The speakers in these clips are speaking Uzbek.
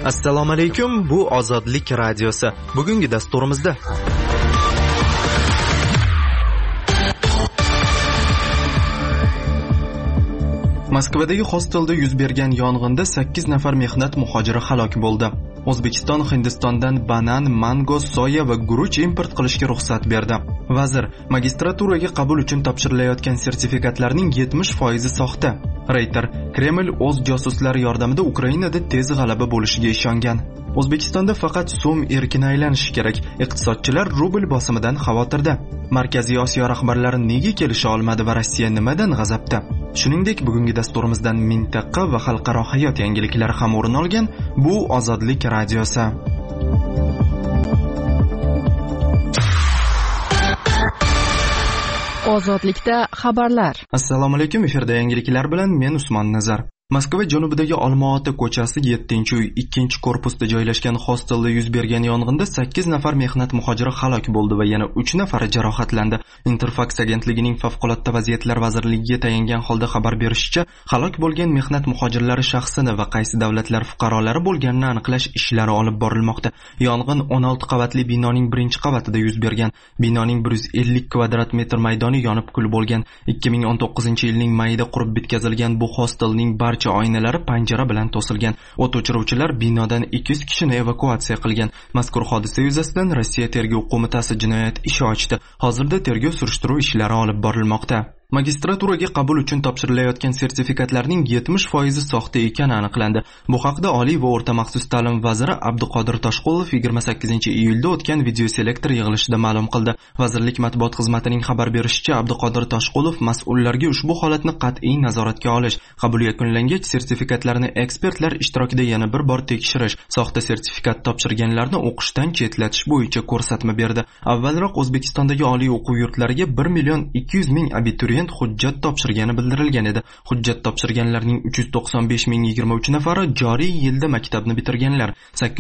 Assalomu alaykum, bu Ozodlik radiosi. Bugungi dasturimizda Moskvadagi hostelda yuz bergan yong'inda 8 nafar mehnat muhojiri halok bo'ldi. O'zbekiston Hindistondan banan, mango, soya va guruch import qilishga ruxsat berdi. Vazir, magistraturaga qabul uchun topshirilayotgan sertifikatlarning 70% soxta. Reuters, Kreml o'z josuslari yordamida Ukrainada tez g'alaba bo'lishiga ishongan. O'zbekistonda faqat so'm erkin aylanishi kerak. Iqtisodchilar rubl bosimidan xavotirda. Markaziy Osiyo rahbarlari nega kelisha olmadi va Rossiya nimadan g'azabda? Shuningdek, bugungi dasturimizdan mintaqa va xalqaro hayot yangiliklari ham o'rin olgan. Bu Ozodlik radiosi. Ozodlikda xabarlar. Assalomu alaykum, efirda yangiliklar bilan men Usmon Nazar. Moskva janubidagi Olma-ota ko'chasi 7-uy 2-korpusda joylashgan hostelda yuz bergan yong'inda 8 nafar mehnat muhojiri halok bo'ldi va yana 3 nafari jarohatlandi. Interfax agentligining favqulodda vaziyatlar vazirligiga tayangan holda xabar berishicha, halok bo'lgan mehnat muhojirlari shaxsini va qaysi davlatlar fuqarolari bo'lganini aniqlash ishlari olib borilmoqda. Yong'in 16 qavatli binoning 1-qavatida yuz bergan. Binoning 150 kvadrat metr maydoni yonib kul bo'lgan. 2019-yilning mayida qurib bitkazilgan bu hostelning barcha oynalari panjara bilan to'silgan. O't o'chiruvchilar binodan 200 kishini evakuatsiya qilgan. Mazkur hodisa yuzasidan Rossiya tergov qo'mitasi jinoyat ishi ochdi. Hozirda tergov surishtiruv ishlari olib borilmoqda. Magistraturaga qabul uchun topshirilayotgan sertifikatlarning 70% soxta ekani aniqlandi. Bu haqda Oliy va o'rta maxsus ta'lim vaziri Abduqodir Toshqulov 28-iyulda o'tgan videoselektor yig'ilishida ma'lum qildi. Vazirlik matbuot xizmatining xabar berishicha, Abduqodir Toshqulov mas'ullarga ushbu holatni qat'iy nazoratga olish, qabul yakunlangach sertifikatlarni ekspertlar ishtirokida yana bir bor tekshirish, soxta sertifikat topshirganlarni o'qishdan chetlatish bo'yicha ko'rsatma berdi. Avvalroq O'zbekistondagi oliy o'quv yurtlariga 1,200,000 abituriyent hujjat topshirgani bildirilgan edi. Hujjat topshirganlarning 395,023 nafari joriy yilda maktabni bitirganlar,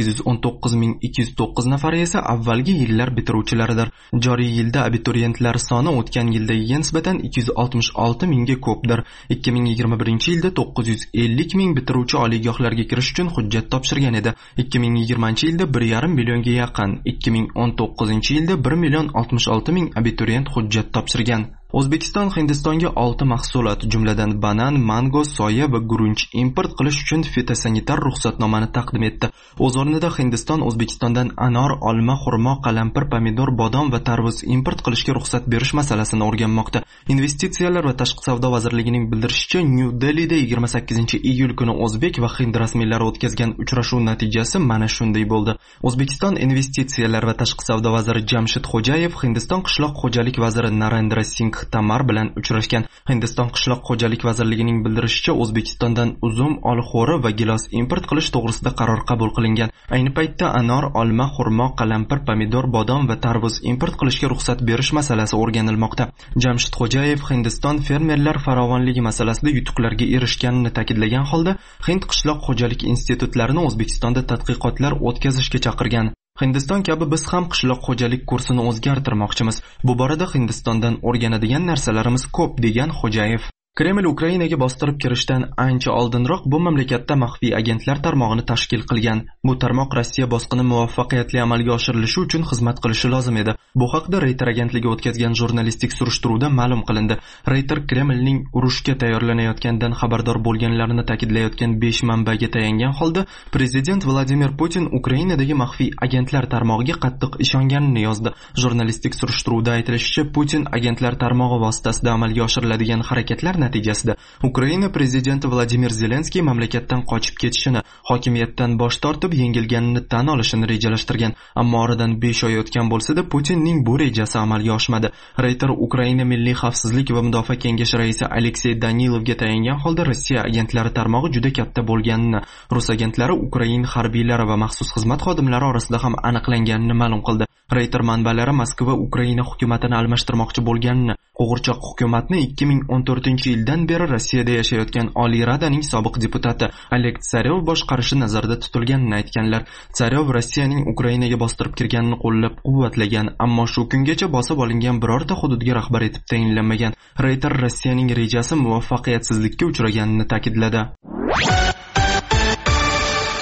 819,209 nafari esa avvalgi yillar bitiruvchilaridir. Joriy yilda abituriyentlar soni o'tgan yildagiga nisbatan 266,000 ga ko'pdir. 2021-yilda 950,000 bitiruvchi oliygohlarga kirish uchun hujjat topshirgan edi. 2020-yilda 1,5 millionga yaqin, 2019-yilda 1,66,000 abituriyent hujjat topshirgan. O'zbekiston Hindistonga 6 mahsulot, jumladan banan, mango, soya va guruch import qilish uchun fitosanitar ruxsatnomani taqdim etdi. O'z o'rnida Hindiston O'zbekistondan anor, olma, xurmo, qalampir, pomidor, bodom va tarvuz import qilishga ruxsat berish masalasini o'rganmoqda. Investitsiyalar va tashqi savdo vazirligining bildirishicha, New Delhida 28-iyul kuni o'zbek va hind rasmiylari o'tkazgan uchrashuv natijasi mana shunday bo'ldi. O'zbekiston investitsiyalar va tashqi savdo vaziri Jamshid Xo'jayev Hindiston qishloq xo'jalik vaziri Narendra Singh Tamar bilan uchrashgan. Hindiston qishloq xo'jalik vazirligining bildirishicha, O'zbekistondan uzum, olxo'ri va gilos import qilish to'g'risida qaror qabul qilingan. Ayni paytda anor, olma, xurmo, qalampir, pomidor, bodom va tarvuz import qilishga ruxsat berish masalasi o'rganilmoqda. Jamshid Xo'jayev Hindiston fermerlar farovonligi masalasida yutuqlarga erishganini ta'kidlagan holda, Hind qishloq xo'jalik institutlarini O'zbekistonda tadqiqotlar o'tkazishga chaqirgan. Hindiston kabi biz ham qishloq xo'jalik kursini o'zgartirmoqchimiz. Bu borada Hindistondan o'rganadigan narsalarimiz ko'p, degan Xo'jayev. Kreml Ukrainaga bostirib kirishdan ancha oldinroq bu mamlakatda maxfiy agentlar tarmog'ini tashkil qilgan. Bu tarmoq Rossiya bosqini muvaffaqiyatli amalga oshirilishi uchun xizmat qilishi lozim edi. Bu haqda Reuters agentligi o'tkazgan jurnalistik surishtiruvda ma'lum qilindi. Reuters Kremlning urushga tayyorlanayotganidan xabardor bo'lganlarini ta'kidlayotgan 5 manbaga tayangan holda, prezident Vladimir Putin Ukrainadagi maxfiy agentlar tarmog'iga qattiq ishonganini yozdi. Jurnalistik surishtiruvda aytilishicha, Putin agentlar tarmog'i vositasida amalga oshiriladigan harakatlar natijasida Ukraina prezidenti Vladimir Zelenskiy mamlakatdan qochib ketishini, hokimiyatdan bosh tortib yengilganini tan olishini rejalashtirgan. Ammo oradan 5 oy o'tgan bo'lsa-da, Putinning bu rejasi amalga oshmadi. Reuters Ukraina Milliy xavfsizlik va mudofaa kengashi raisi Aleksey Danilovga tayangan holda Rossiya agentlari tarmog'i juda katta bo'lganini, rus agentlari Ukraina harbiylari va maxsus xizmat xodimlari orasida ham aniqlanganini ma'lum qildi. Reuters manbalari Moskva Ukraina hukumatini almashtirmoqchi bo'lganini, qo'g'irchoq hukumatni 2014-yildan beri Rossiyada yashayotgan Oliy Radaning sobiq deputati Oleg Tsarev boshqarishi nazarda tutilganini aytganlar. Tsarev Rossiyaning Ukrainaga bostirib kirganini qo'llab-quvvatlagan, ammo shu kungacha bosib olingan birorta hududga rahbar etib tayinlanmagan. Reuters Rossiyaning rejasi muvaffaqiyatsizlikka uchraganini ta'kidladi.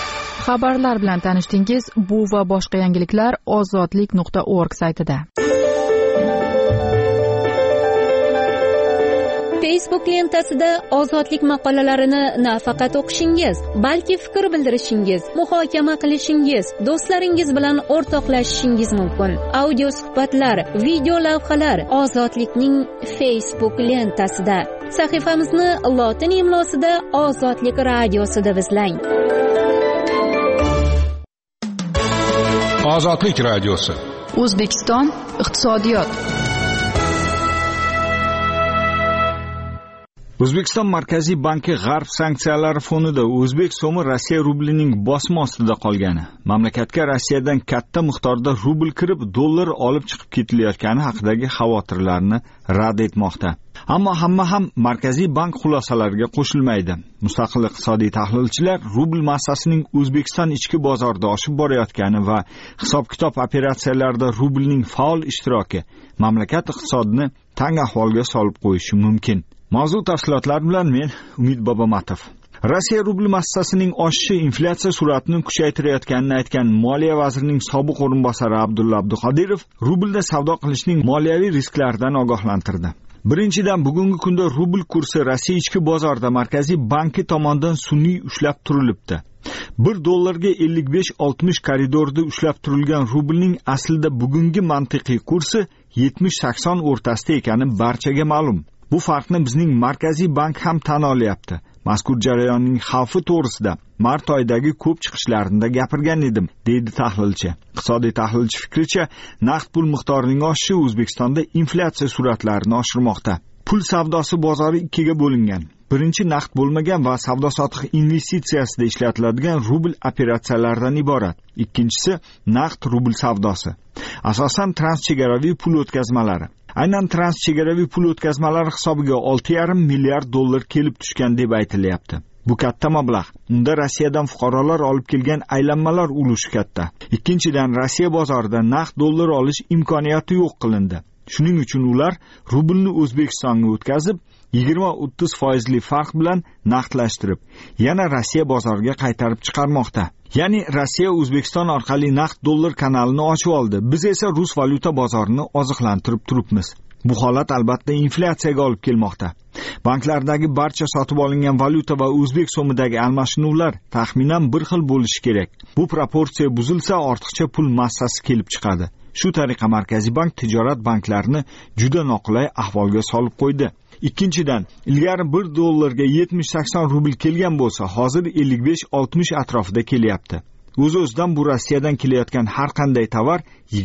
Xabarlar bilan tanishdingiz. Bu va boshqa yangiliklar ozodlik.org saytida. Facebook lentasida ozodlik maqolalarini nafaqat o'qishingiz, balki fikr bildirishingiz, muhokama qilishingiz, do'stlaringiz bilan o'rtoqlashishingiz mumkin. Audio suhbatlar, video lavhalar ozodlikning Facebook lentasida. Sahifamizni lotin imlosida Ozodlik radiosi deb izlang. Ozodlik radiosi. O'zbekiston iqtisodiyot. O'zbekiston Markaziy banki G'arb sanksiyalari fonida o'zbek so'mi Rossiya rublining bosimi ostida qolgani, mamlakatga Rossiyadan katta miqdorda rubl kirib, dollar olib chiqib ketilayotgani haqidagi xavotirlarni rad etmoqda. Ammo hamma ham Markaziy bank xulosalariga qo'shilmaydi. Mustaqil iqtisodiy tahlilchilar rubl massasining O'zbekiston ichki bozorida oshib borayotgani va hisob-kitob operatsiyalarida rublning faol ishtiroki mamlakat iqtisodini tang ahvolga solib qo'yishi mumkin. Mavzu tafsilotlari bilan men Umid Bobomatov. Rossiya rubl massasining oshishi inflyatsiya sur'atini kuchaytirayotganini aytgan Moliya vazirining sobiq o'rinbosari Abdulla Abduqodirov rublda savdo qilishning moliyaviy risklaridan ogohlantirdi. Birinchidan, bugungi kunda rubl kursi Rossiya ichki bozorida Markaziy banki tomonidan sun'iy ushlab turilibdi. 1 dollarga 55-60 koridorida ushlab turilgan rublning aslida bugungi mantiqiy kursi 70-80 o'rtasida ekani barchaga ma'lum. Bu farqni bizning Markaziy bank ham tan olyapti. Mazkur jarayonning xavfi to'g'risida mart oyidagi ko'p chiqishlarimda gapirgan edim, deydi tahlilchi. Iqtisodiy tahlilchi fikricha, naqd pul miqdorining oshishi O'zbekistonda inflyatsiya sur'atlarini oshirmoqda. Pul savdosi bozori ikkiga bo'lingan. Birinchi naqd bo'lmagan va savdo-sotiq investitsiyasida ishlatiladigan rubl operatsiyalaridan iborat. Ikkinchisi naqd rubl savdosi. Asosan transchegaraviy pul o'tkazmalari. Aynan transchegaraviy pul o'tkazmalari hisobiga 6,5 milliard dollar kelib tushgan deb aytilyapti. Bu katta mablag'. Unda Rossiyadan fuqarolar olib kelgan aylanmalar ulushi katta. Ikkinchidan, Rossiya bozorida naqd dollar olish imkoniyati yo'q qilindi. Shuning uchun ular rublni O'zbekistonga o'tkazib, 20-30% farq bilan naqdlashtirib, yana Rossiya bozoriga qaytarib chiqarmoqda. Ya'ni Rossiya O'zbekiston orqali naqd dollar kanalini ochib oldi. Biz esa rus valyuta bozorini oziqlantirib turibmiz. Bu holat albatta inflyatsiyaga olib kelmoqda. Banklardagi barcha sotib olingan valyuta va o'zbek so'midagi almashinuvlar taxminan bir xil bo'lishi kerak. Bu proporsiya buzilsa, ortiqcha pul massasi kelib chiqadi. Shu tariqa Markaziy bank tijorat banklarini juda noqulay ahvolga solib qo'ydi. Ikkinchidan, ilgari 1 dollarga 70-80 rubl kelgan bo'lsa, hozir 55-60 atrofida kelyapti. O'z-o'zidan bu Rossiyadan kelayotgan har qanday tovar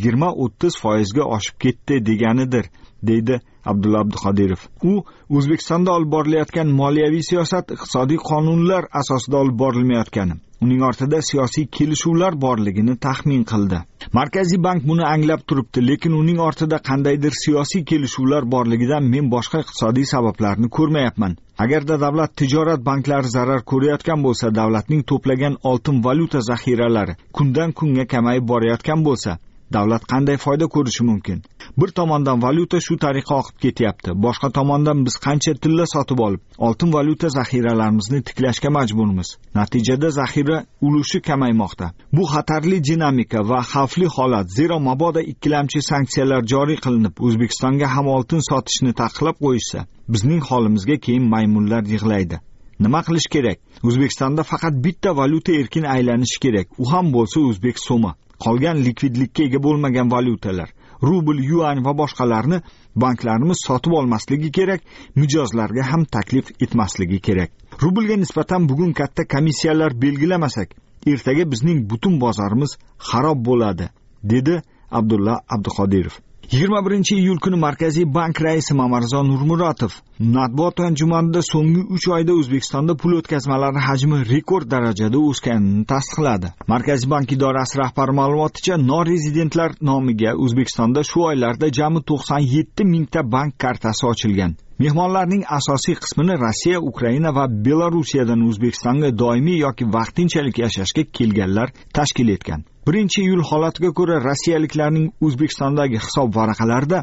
20-30% ga oshib ketdi deganidir, deydi Abdulla Abduqodirov. U O'zbekistonda olib borilayotgan moliyaviy siyosat iqtisodiy qonunlar asosida olib borilmayotgani, uning ortida siyosiy kelishuvlar borligini taxmin qildi. Markaziy bank buni anglab turibdi, lekin uning ortida qandaydir siyosiy kelishuvlar borligidan men boshqa iqtisodiy sabablarni ko'rmayapman. Agarda davlat tijorat banklari zarar ko'rayotgan bo'lsa, davlatning to'plagan oltin valyuta zaxiralari kundan kunga kamayib borayotgan bo'lsa, davlat qanday foyda ko'rishi mumkin? Bir tomondan valyuta shu tariqa oqib ketyapti. Boshqa tomondan biz qancha tilla sotib olib, oltin valyuta zaxiralarimizni tiklashga majburmiz. Natijada zaxira ulushi kamaymoqda. Bu xatarli dinamika va xavfli holat, zero mabodo ikkilamchi sanksiyalar joriy qilinib, O'zbekistonga ham oltin sotishni taqiqlab qo'yishsa, bizning holimizga keyin maymunlar yig'laydi. Nima qilish kerak? O'zbekistonda faqat bitta valyuta erkin aylanishi kerak. U ham bo'lsa o'zbek so'mi. Qolgan likvidlikka ega bo'lmagan valyutalar, rubl, yuan va boshqalarni banklarimiz sotib olmasligi kerak, mijozlarga ham taklif etmasligi kerak. Rublga nisbatan bugun katta komissiyalar belgilamasak, ertaga bizning butun bozorimiz xarob bo'ladi, dedi Abdulla Abduqodirov. 21-iyul kuni Markaziy bank raisi Mamarzon Nurmuratov matbuot anjumanida so'nggi 3 oyda O'zbekistonda pul o'tkazmalari hajmi rekord darajada o'sganini tasdiqladi. Markaziy bank idorasi rahbari ma'lumoticha, norezidentlar nomiga O'zbekistonda shu oylarda jami 97 mingta bank kartasi ochilgan. Mehmonlarning asosiy qismini Rossiya, Ukraina va Belorusiyadan O'zbekistonga doimiy yoki vaqtinchalik yashashga kelganlar tashkil etgan. 1-iyul holatiga ko'ra rossiyaliklarning O'zbekistondagi hisob varaqalarida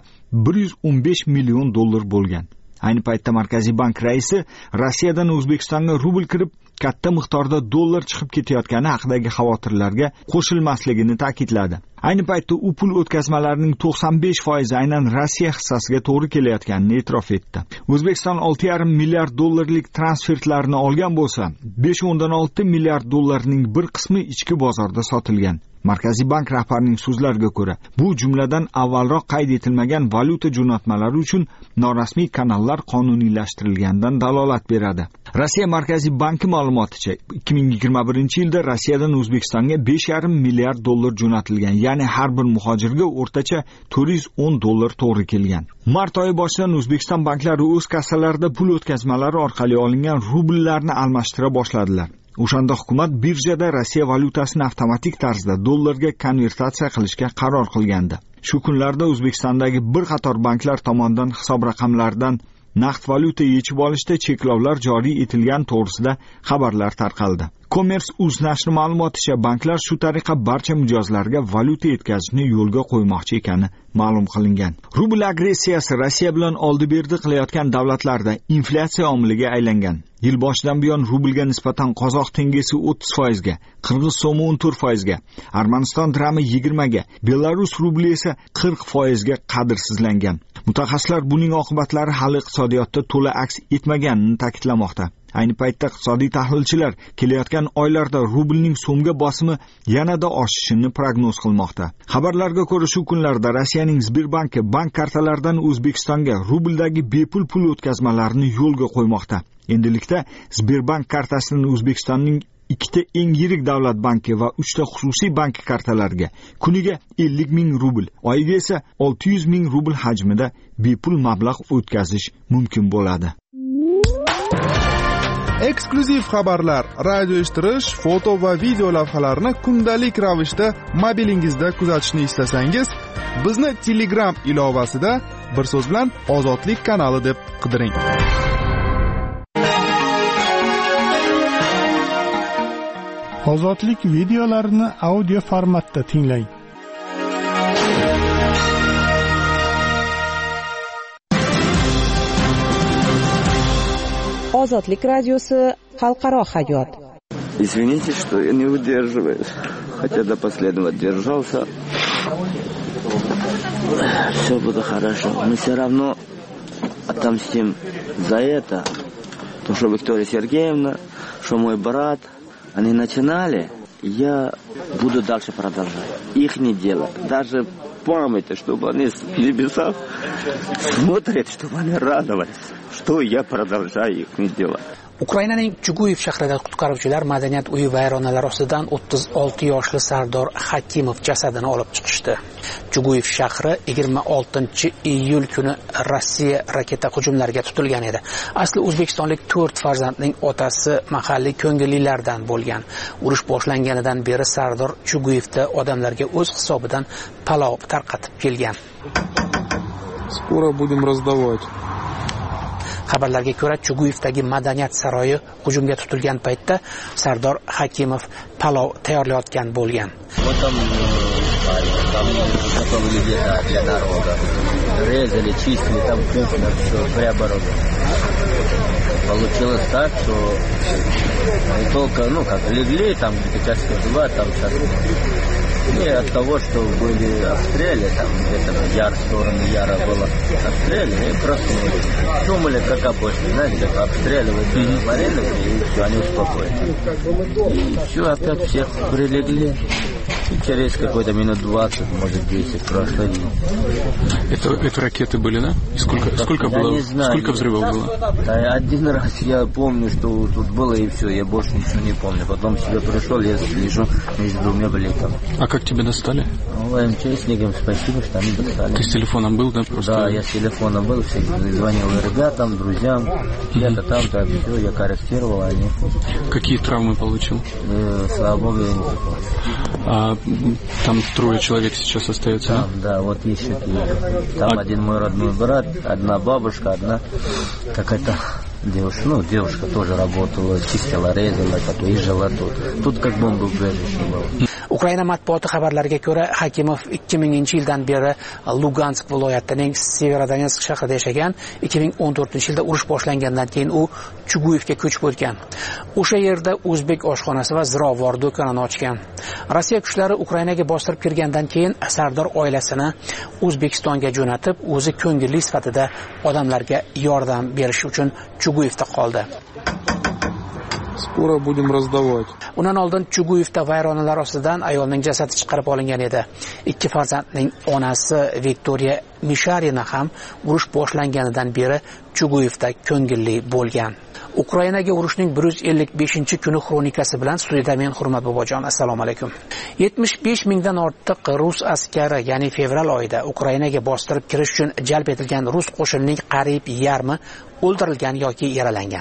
115 million dollar bo'lgan. Ayni paytda Markaziy bank raisi Rossiyadan O'zbekistonga rubl kirib katta miqdorda dollar chiqib ketayotgani haqidagi xavotirlarga qo'shilmasligini ta'kidladi. Ayni paytda u pul o'tkazmalarining 95% aynan Rossiya hissasiga to'g'ri kelayotganini e'tirof etdi. O'zbekiston 6,5 milliard dollarlik transfertlarni olgan bo'lsa, 5,6 milliard dollarning bir qismi ichki bozorda sotilgan. Markaziy bank rahbarining so'zlariga ko'ra, bu jumladan avvalroq qayd etilmagan valyuta jo'natmalari uchun norasmiy kanallar qonuniylashtirilgandan dalolat beradi. Rossiya Markaziy banki ma'lumoticha, 2021-yilda Rossiyadan O'zbekistonga 5,5 milliard dollar jo'natilgan, ya'ni har bir muhojirga o'rtacha 410 dollar to'g'ri kelgan. Mart oyi boshidan O'zbekiston banklari o'z kassalarida pul o'tkazmalari orqali olingan rubllarni almashtira boshladilar. O'shanda hukumat birjada Rossiya valyutasini avtomatik tarzda dollarga konvertatsiya qilishga qaror qilgandi. Shu kunlarda O'zbekistondagi bir qator banklar tomonidan hisob raqamlaridan naqd valyuta yechib olishda cheklovlar joriy etilgan to'g'risida xabarlar tarqaldi. Commerce.uz nashri ma'lumoticha, banklar shu tariqa barcha mijozlarga valyuta yetkazishni yo'lga qo'ymoqchi ekani ma'lum qilingan. Rubl agressiyasi Rossiya bilan oldi-berdi qilayotgan davlatlarda inflyatsiya omiliga aylangan. Yil boshidan buyon rublga nisbatan qozoq tengesi 30% ga, qirg'iz so'mi 14% ga, Armaniston dirhami 20 ga, Belarus rubli esa 40% ga qadrsizlangan. Mutaxassislar buning oqibatlari hali iqtisodiyotda to'la aks etmaganini ta'kidlamoqda. Ayni paytda iqtisodiy tahlilchilar kelayotgan oylarda rublning so'mga bosimi yanada oshishini prognoz qilmoqda. Xabarlarga ko'ra, shu kunlarda Rossiyaning Sberbanki bank kartalaridan O'zbekistonga rubldagi bepul pul o'tkazmalarini yo'lga qo'ymoqda. Endilikda Sberbank kartasidan O'zbekistonning 2 eng yirik davlat banki va 3 xususiy bank kartalariga kuniga 50 ming rubl, oyiga esa 600 ming rubl hajmida bepul mablag' o'tkazish mumkin bo'ladi. Eksklyuziv xabarlar, radio eshittirish, foto va video lavhalarni kundalik ravishda mobilingizda kuzatishni istasangiz, bizni Telegram ilovasida bir so'z bilan Ozodlik kanali deb qidiring. Ozodlik videolarini audio formatda tinglang. Ozodlik radiosi xalqaro hayot. Извините, что я не выдерживаю, хотя до последнего держался. Все будет хорошо. Мы все равно отомстим за это. То, что Виктория Сергеевна, что мой брат, они начинали, я буду дальше продолжать. Их не делать. Даже память, чтобы они с небесах смотрят, чтобы они радовались, что я продолжаю их не делать. Ukrainaning Chuguyev shahrida qutqaruvchilar madaniyat uyi vayronalari ostidan 36 yoshli Sardor Hakimov jasadini olib chiqishdi. Chuguyev shahri 26-iyul kuni Rossiya raketa hujumlariga tutilgan edi. Asli o'zbekistonlik 4 farzandning otasi mahalliy ko'ngillilardan bo'lgan. Urush boshlanganidan beri Sardor Chuguyevda odamlarga o'z hisobidan palov tarqatib kelgan. Skoro будем раздавать. Xabarlarga ko'ra, Chuguyevdagi madaniyat saroyi hujumga tutilgan paytda Sardor Hakimov palov tayyorlayotgan bo'lgan. Резали, чистили, там вкусно, все преоборудовано. Получилось так, что не только, как легли, там где-то часа 2, там сейчас. И от того, что были обстрелы, там где-то в сторону Яра было обстрелы, и проснулись. Думали, как обычно, знаете, как обстреливают, говорили, и все, они успокоились. И все, опять всех прилегли. И через какой-то минут 20, может 10 прошло. Это ракеты были, да? И сколько было? Не знаю. Сколько взрывов было? Один раз я помню, что тут было, и все, я больше ничего не помню. Потом себе пришел, я лежу между двумя бликами. А как тебя достали? МЧСникам спасибо, что они достали. Ты с телефоном был, да? Просто... Да, я с телефоном был, всех звонил ребятам, друзьям, где-то там, все, я корректировал, они... Какие травмы получил? Слава Богу, я не попал. А там 3 человек сейчас остается? Там, да, вот ищут. Там один мой родной брат, одна бабушка, одна какая-то девушка, девушка тоже работала, чистила, резала, и жила тут. Тут как бомбоубежище было. Ukraina matbuoti xabarlariga ko'ra, Hakimov 2000-yildan beri Lugansk viloyatining Severodonetsk shahrida yashagan. 2014-yilda urush boshlangandan keyin u Chuguyevga ko'chib o'tgan. O'sha yerda o'zbek oshxonasi va zirovor do'konini ochgan. Rossiya kuchlari Ukrainaga bostirib kirgandan keyin Sardor oilasini O'zbekistonga jo'natib, o'zi ko'ngilli sifatida odamlarga yordam berish uchun Chuguyevda qoldi. Skoro будем раздавать. Undan oldin Chuguyevda vayronalar ostidan ayolning jasadi chiqarib olingan edi. Ikki farzandning onasi Viktoriya Misharina ham urush boshlanganidan beri Chuguyevda ko'ngilli bo'lgan. Ukrainaga urushning 155-kuni xronikasi bilan studiyada men Hurmat Bobojon. Assalomu alaykum. 75 mingdan ortiq rus askari, ya'ni fevral oyida Ukrainaga bostirib kirish uchun jalb etilgan rus qo'shinining qariyb yarmi o'ldirilgan yoki yaralangan.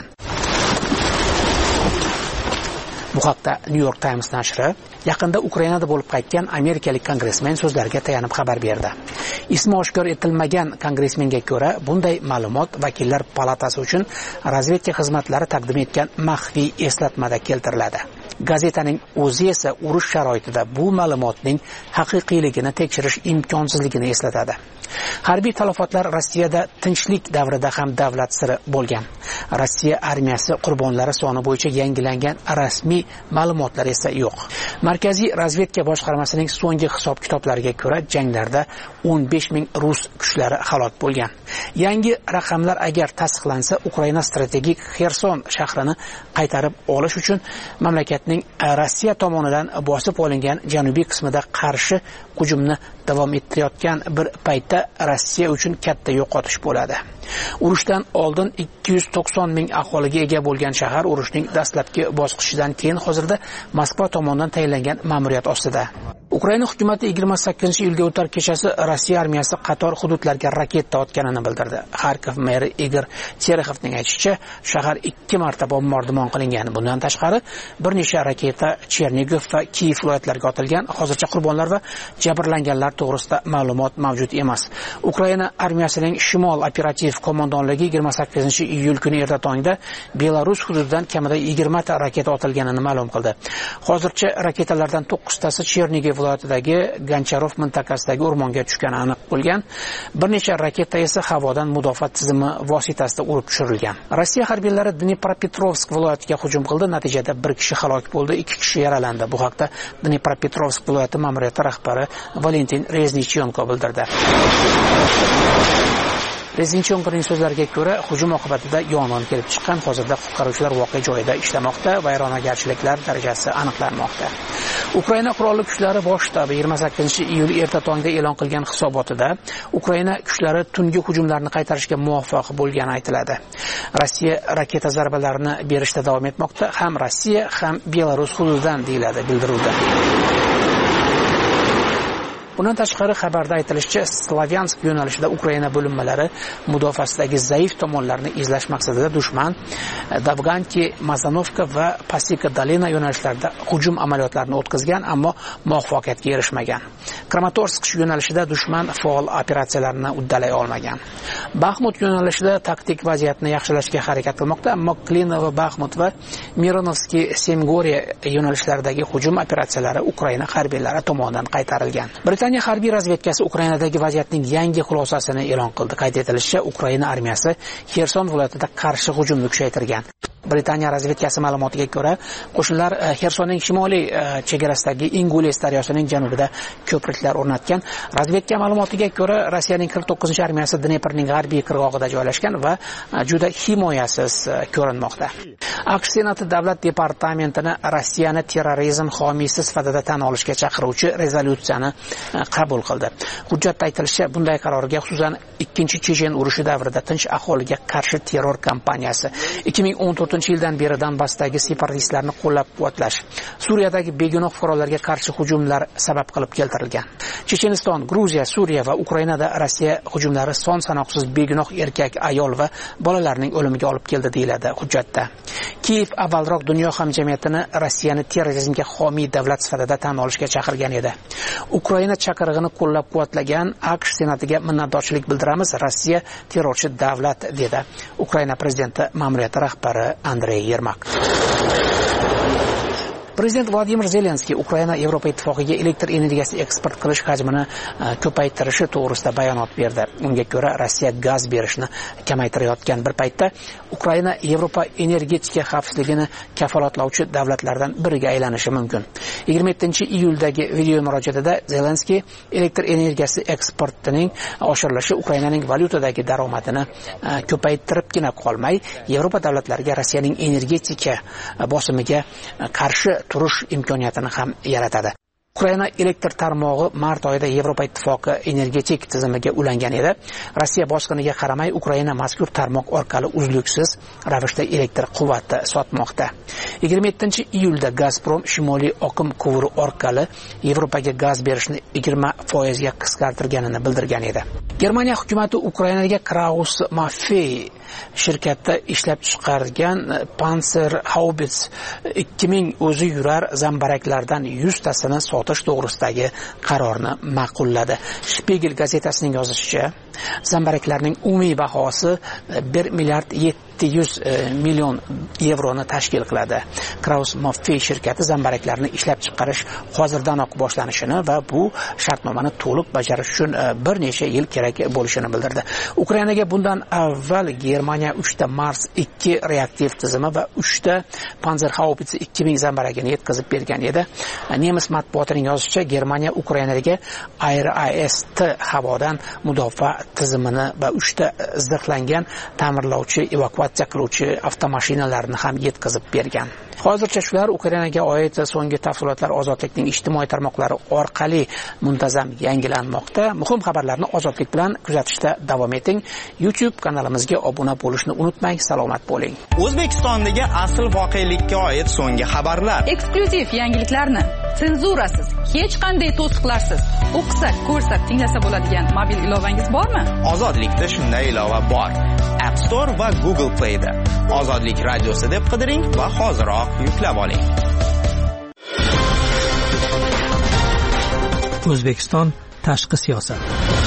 Bu haqda New York Times nashri yaqinda Ukrainada bo'lib qaytgan amerikalik kongressmen so'zlariga tayanib xabar berdi. Ismi oshkor etilmagan kongressmenga ko'ra, bunday ma'lumot vakillar palatasi uchun razvedka xizmatlari taqdim etgan maxfiy eslatmada keltiriladi. Gazetaning o'zi esa urush sharoitida bu ma'lumotning haqiqiyligini tekshirish imkonsizligini eslatadi. Harbiy talafotlar Rossiyada tinchlik davrida ham davlat siri bo'lgan. Rossiya armiyasi qurbonlari soni bo'yicha yangilangan rasmiy ma'lumotlar esa yo'q. Markaziy razvedka boshqarmasining so'nggi hisob-kitoblariga ko'ra, janglarda 15 ming rus kuchlari halok bo'lgan. Yangi raqamlar agar tasdiqlansa, Ukraina strategik Xerson shahrini qaytarib olish uchun mamlakatning Rossiya tomonidan bosib olingan janubiy qismida qarshi hujumni davom etayotgan bir paytda Rossiya uchun katta yo'qotish bo'ladi. Urushdan oldin 290 ming aholiga ega bo'lgan shahar urushning dastlabki bosqichidan keyin hozirda Moskva tomonidan tayinlangan ma'muriyat ostida. Ukraina hukumati 28-iyulga o'tar kechasi Rossiya armiyasi qator hududlarga raketa otganini bildirdi. Kharkov meri Igor Terekhovning aytishicha, shahar 2 marta bombardimon qilingan. Bundan tashqari bir necha raketa Chernigov va Kiyev viloyatlariga otilgan. Hozircha qurbonlar va jabrlanganlar to'g'risida ma'lumot mavjud emas. Ukraina armiyasining Shimol operativ qo'mondonligi 28-iyul kuni erta tongda Belarus hududidan kamida 20 ta raketa otilganini ma'lum qildi. Hozircha raketalardan 9 tasi Chernigov viloyatidagi Gancharov mintaqasidagi o'rmonga tushgani aniq bo'lgan. Bir necha raketa esa havodan mudofaa tizimi vositasida urib tushirilgan. Rossiya harbiylari Dnepropetrovsk viloyatiga hujum qildi. Natijada 1 kishi halok bo'ldi, 2 kishi yaralandi. Bu haqda Dnepropetrovsk viloyati ma'muriyati rahbari Valentin Reznichenko bildirdi. Reznichenkoning so'zlariga ko'ra, hujum oqibatida yong'in kelib chiqqan. Hozirda qutqaruvchilar voqea joyida ishlamoqda, vayronagarchiliklar darajasi aniqlanmoqda. Ukraina qurolli kuchlari bosh shtabi 28-iyul erta tongda e'lon qilgan hisobotida Ukraina kuchlari tungi hujumlarni qaytarishga muvaffaq bo'lgani aytiladi. Rossiya raketa zarbalarini berishda davom etmoqda, ham Rossiya, ham Belarus hududidan deyiladi bildiruvda. Bundan tashqari xabarda aytilishicha, Slavyansk yo'nalishida Ukraina bo'linmalari mudofaasidagi zaif tomonlarni izlash maqsadida dushman Davganki, Mazanovka va Pasika Dolina yo'nalishlarida hujum amaliyotlarini o'tkazgan, ammo muvaffaqiyatga erishmagan. Kramatorsk yo'nalishida dushman faol operatsiyalarni uddalay olmagan. Baxmut yo'nalishida taktik vaziyatni yaxshilashga harakat qilmoqda, ammo Klinovo, Baxmut va Mironovskiy, Semgoriya yo'nalishlaridagi hujum operatsiyalari Ukraina harbiylari tomonidan qaytarilgan. Britaniya harbiy razvedkasi Ukrainadagi vaziyatning yangi xulosasini e'lon qildi. Qayd etilishicha, Ukraina armiyasi Xerson viloyatida qarshi hujumni kuchaytirgan. Britaniya razvedkasi ma'lumotiga ko'ra, qo'shinlar Xersonning shimoliy chegarasidagi Ingules daryosining janubida ko'priklar o'rnatgan. Razvedka ma'lumotiga ko'ra, Rossiyaning 49-armiyasi Dneprning g'arbiy qirg'og'ida joylashgan va juda himoyasiz ko'rinmoqda. AQSh Senati davlat departamentini Rossiyani terrorizm homiysi sifatida tan olishga chaqiruvchi rezolyutsiyani qabul qildi. Hujjatda aytilishicha, bunday qarorga xususan 2-Chechen urushi davrida tinch aholiga qarshi terror kampaniyasi, 2014-yildan beri Donbassdagi separatistlarni qo'llab-quvvatlash, Suriyadagi begunoh fuqarolarga qarshi hujumlar sabab qilib keltirilgan. Checheniston, Gruziya, Suriya va Ukrainada Rossiya hujumlari son sanoqsiz begunoh erkak, ayol va bolalarning o'limiga olib keldi deyiladi hujjatda. Kiyev avvalroq dunyo hamjamiyatini Rossiyani terrorizmga homiy davlat sifatida tan olishga chaqirgan edi. Ukraina chaqirig'ini qo'llab-quvvatlagan AQSh Senatiga minnatdorchilik bildiramiz. Rossiya terrorchi davlat dedi Ukraina prezidenti ma'muriyati rahbari Andrey Yermak. Prezident Vladimir Zelenskiy Ukraina Yevropa ittifoqiga elektr energiyasi eksport qilish hajmini ko'paytirishi to'g'risida bayonot berdi. Unga ko'ra, Rossiya gaz berishni kamaytirayotgan bir paytda Ukraina Yevropa energetika xavfsizligini kafolatlovchi davlatlardan biriga aylanishi mumkin. 27-iyuldagi video murojaatida Zelenskiy elektr energiyasi eksportining oshirilishi Ukrainaning valyutadagi daromadini ko'paytiribgina qolmay, Yevropa davlatlariga Rossiyaning energetika bosimiga qarshi turish imkoniyatini ham yaratadi. Ukraina elektr tarmog'i mart oyida Yevropa ittifoqi energetik tizimiga ulangan edi. Rossiya bosqiniga qaramay, Ukraina mazkur tarmoq orqali uzluksiz ravishda elektr quvvati sotmoqda. 27-iyulda Gazprom shimoliy oqim quvuri orqali Yevropaga gaz berishni 20% ga qisqartirganini bildirgan edi. Germaniya hukumati Ukrainaga Kraus Maffei shirkatda ishlab chiqargan Panzerhaubitz 2000 o'zi yurar zambaraklardan 100 tasini sotish to'g'risidagi qarorni ma'qulladi. Spiegel gazetasining yozishicha, zambaraklarning umumiy bahosi 1 milliard 700 million yevroni tashkil qiladi. Kraus Maffei shirkati zambaraklarni ishlab chiqarish hozirdanoq boshlanishini va bu shartnomani to'liq bajarish uchun bir necha yil kerak bo'lishini bildirdi. Ukrainaga bundan avval Germaniya 3 ta Mars 2 reaktiv tizimi va 3 ta Panzerhaubitz 2000 zambarakini yetkazib bergan edi. Nemis matbuotining yozishicha, Germaniya Ukrainaga Air-IST havodan mudofaa tizimini va 3 ta zirhlangan ta'mirlovchi evakuatsiya qiluvchi avtomashinalarni ham yetkazib bergan. Hozircha shular. Ukrainaga oid so'nggi tafsilotlar Ozodlikning ijtimoiy tarmoqlari orqali muntazam yangilanmoqda. Muhim xabarlarni Ozodlik bilan kuzatishda davom eting. YouTube kanalimizga obuna bo'lishni unutmang. Salomat bo'ling. O'zbekistondagi asl voqelikka oid so'nggi xabarlar, eksklyuziv yangiliklarni senzurasiz, hech qanday to'siqlarsiz o'qisa, ko'rsa, tinglasa bo'ladigan mobil ilovangiz bormi? Ozodlikda shunday ilova bor. App Store va Google Play'da Ozodlik radiosi deb qidiring va hoziroq yuklab oling. O'zbekiston tashqi siyosat.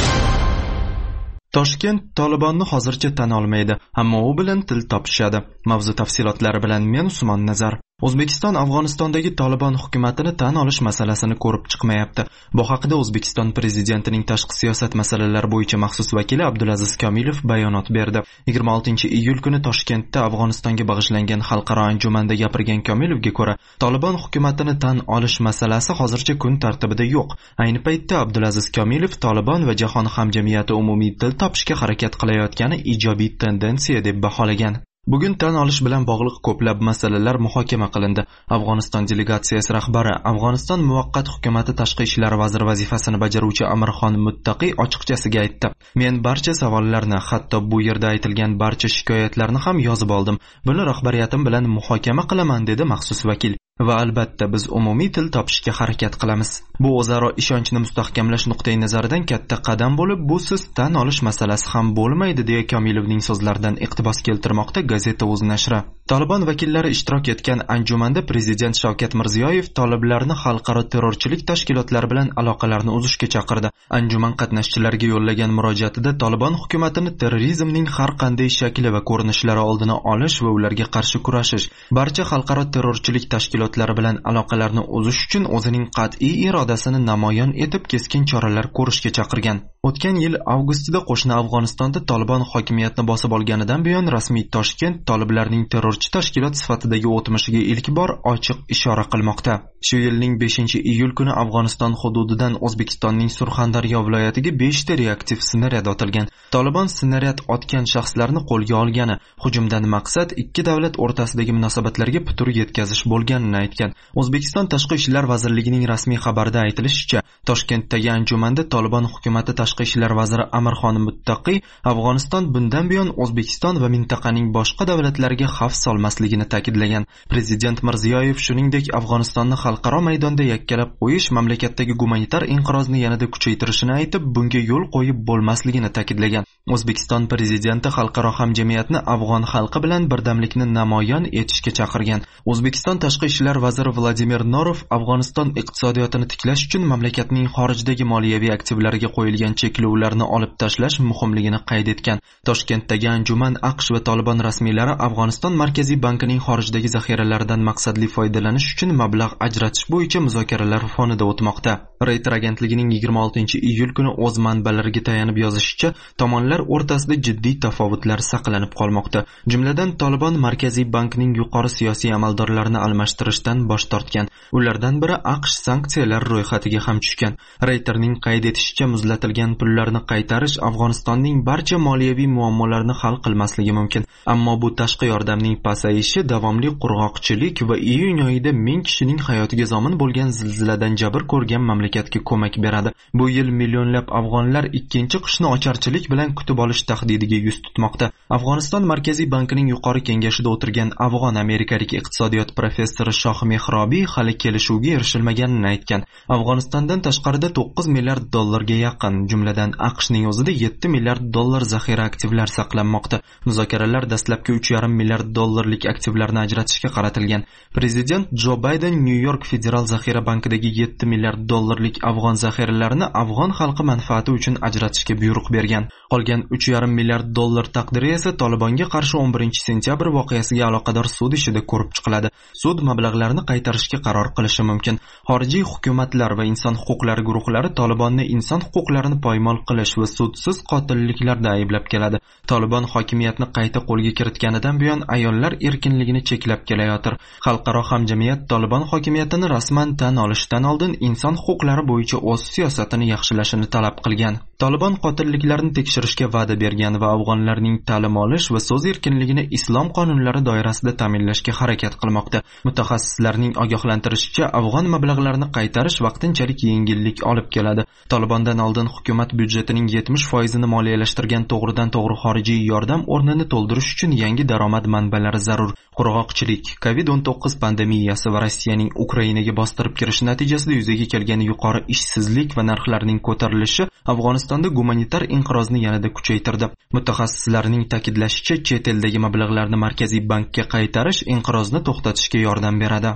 Toshkent Tolibonni hozircha tan olmaydi, ammo u bilan til topishadi. Mavzu tafsilotlari bilan men Usmon Nazar. O'zbekiston Afg'onistondagi Taliban hukumatini tan olish masalasini ko'rib chiqmayapti. Bu haqida O'zbekiston prezidentining tashqi siyosat masalalari bo'yicha maxsus vakili Abdulaziz Komilov bayonot berdi. 26-iyul kuni Toshkentda Afg'onistonga bag'ishlangan xalqaro anjumanda gapirgan Komilovga ko'ra, Taliban hukumatini tan olish masalasi hozircha kun tartibida yo'q. Ayni paytda Abdulaziz Komilov Taliban va jahon hamjamiyati umumiy til topishga harakat qilayotgani ijobiy tendensiya deb baholagan. Bugun tan olish bilan bog'liq ko'plab masalalar muhokama qilindi. Afg'oniston delegatsiyasi rahbari, Afg'oniston muvaqqat hukumati tashqi ishlar vaziri vazifasini bajaruvchi Amirxon Muttaqiy ochiqchasiga aytdi: "Men barcha savollarni, hatto bu yerda aytilgan barcha shikoyatlarni ham yozib oldim. Buni rahbariyatim bilan muhokama qilaman", dedi maxsus vakil. Va albatta biz umumiy til topishga harakat qilamiz. Bu o'zaro ishonchni mustahkamlash nuqtai nazaridan katta qadam bo'lib, bu siz tan olish masalasi ham bo'lmaydi, deya Komilovning so'zlaridan iqtibos keltirmoqda Gazeta Uz nashri. Taliban vakillari ishtirok etgan anjumanda prezident Shavkat Mirziyoyev toliblarni xalqaro terrorchilik tashkilotlari bilan aloqalarni uzishga chaqirdi. Anjuman qatnashchilariga yo'llagan murojaatida Taliban hukumatini terrorizmning har qanday shakli va ko'rinishlari oldini olish va ularga qarshi kurashish, barcha xalqaro terrorchilik tashkilotlari bilan aloqalarni uzish uchun o'zining qat'iy irodasini namoyon etib keskin choralar ko'rishga chaqirgan. O'tgan yil avgustida qo'shni Afg'onistonda Taliban hokimiyatni bosib olganidan buyon rasmiy Toshkent toliblarning terrorchi tashkilot sifatidagi o'tmishiga ilk bor ochiq ishora qilmoqda. Shu yilning 5-iyul kuni Afg'oniston hududidan O'zbekistonning Surxondaryo viloyatiga 5 ta reaktiv snaryad otilgan. Taliban snaryad otgan shaxslarni qo'lga olgani, hujumdan maqsad ikki davlat o'rtasidagi munosabatlarga putur yetkazish bo'lganini aytgan. O'zbekiston Tashqi ishlar vazirligining rasmiy xabarida aytilishicha, Toshkentdagi anjumanda Taliban hukumati tashqi ishlar vaziri Amirxon Muttaqiy Afg'oniston bundan buyon O'zbekiston va mintaqaning boshqa davlatlariga xavf solmasligini ta'kidlagan. Prezident Mirziyoyev shuningdek Afg'onistonni xalqaro maydonda yakkalab qo'yish mamlakatdagi gumanitar inqirozni yanada kuchaytirishini aytib, bunga yo'l qo'yib bo'lmasligini ta'kidlagan. O'zbekiston prezidenti xalqaro hamjamiyatni afg'on xalqi bilan birdamlikni namoyon etishga chaqirgan. O'zbekiston tashqi ishlar vaziri Vladimir Norov Afg'oniston iqtisodiyotini tiklash uchun mamlakatning xorijdagi moliyaviy aktivlariga qo'yilgan cheklovlarni olib tashlash muhimligini qayd etgan. Toshkentdagi anjuman AQSh va Taliban rasmiylari Afg'oniston markaziy Markaziy bankining xorijdagi zaxiralaridan maqsadli foydalanish uchun mablag' ajratish bo'yicha muzokaralar fonida o'tmoqda. Reuters agentligining 26-iyul kuni o'z manbalariga tayanib yozishicha, tomonlar o'rtasida jiddiy tafovutlar saqlanib qolmoqda. Jumladan Tolibon Markaziy bankning yuqori siyosiy amaldorlarini almashtirishdan bosh tortgan. Ulardan biri AQSh sanksiyalar ro'yxatiga ham tushgan. Reutersning qayd etishicha, muzlatilgan pullarni qaytarish Afg'onistonning barcha moliyaviy muammolarini hal qilmasligi mumkin. Ammo bu tashqi yordamning pasayishi, davomli qurg'oqchilik va iyun oyida 1000 kishining hayotiga zomin bo'lgan zilziladan jabr ko'rgan mamlakatga ko'mak beradi. Bu yil millionlab afg'onlar ikkinchi qishni ocharchilik bilan kutib olish tahdidiga yuz tutmoqda. Afg'oniston Markaziy bankining yuqori kengashida o'tirgan afg'on-amerikalik iqtisodiyot professori Shoh Mehrobiy hali kelishuvga erishilmaganini aytgan. Afg'onistondan tashqarida 9 milliard dollarga yaqin, jumladan AQShning o'zida 7 milliard dollar zaxira aktivlar saqlanmoqda. Muzokaralar dastlabki 3,5 milliard dollarlik aktivlarni ajratishga qaratilgan. Prezident Jo Bayden New York Federal zaxira bankidagi 7 milliard dollarlik afg'on zaxiralarini afg'on xalqi manfaati uchun ajratishga buyruq bergan. Qolgan 3,5 milliard dollar taqdiri esa Tolibonga qarshi 11-sentyabr voqeasiga aloqador sud ishida ko'rib chiqiladi. Sud mablag'larni qaytarishga qaror qilishi mumkin. Xorijiy hukumatlar va inson huquqlari guruhlari Tolibonni inson huquqlarini poymol qilish va sudsiz qotilliklarda ayblab keladi. Tolibon hokimiyatni qayta qo'lga kiritganidan buyon ayollar erkinligini cheklab kelayotir. Xalqaro hamjamiyat Tolibon hokimiyatini rasman tan olishdan oldin inson huquqlari bo'yicha o'z siyosatini yaxshilashini talab qilgan. Tolibon qotilliklarni tekshirishga va'da bergan va afg'onlarning ta'lim olish va so'z erkinligini islom qonunlari doirasida ta'minlashga harakat qilmoqda. Mutaxassislarning ogohlantirishicha, afg'on mablag'larini qaytarish vaqtinchalik yengillik olib keladi. Tolibondan oldin hukumat byudjetining 70% moliyalashtirgan to'g'ridan-to'g'ri xorijiy yordam o'rnini to'ldirish uchun yangi daromad manbalari zarur. Qurg'oqchilik, COVID-19 pandemiyasi va Rossiyaning Ukrainaga bostirib kirishi natijasida yuzaga kelgan yuqori ishsizlik va narxlarning ko'tarilishi Afg'onistonda gumanitar inqirozni yanada kuchaytirdi. Mutaxassislarning ta'kidlashicha, chet eldagi mablag'larni Markaziy bankka qaytarish inqirozni to'xtatishga yordam beradi.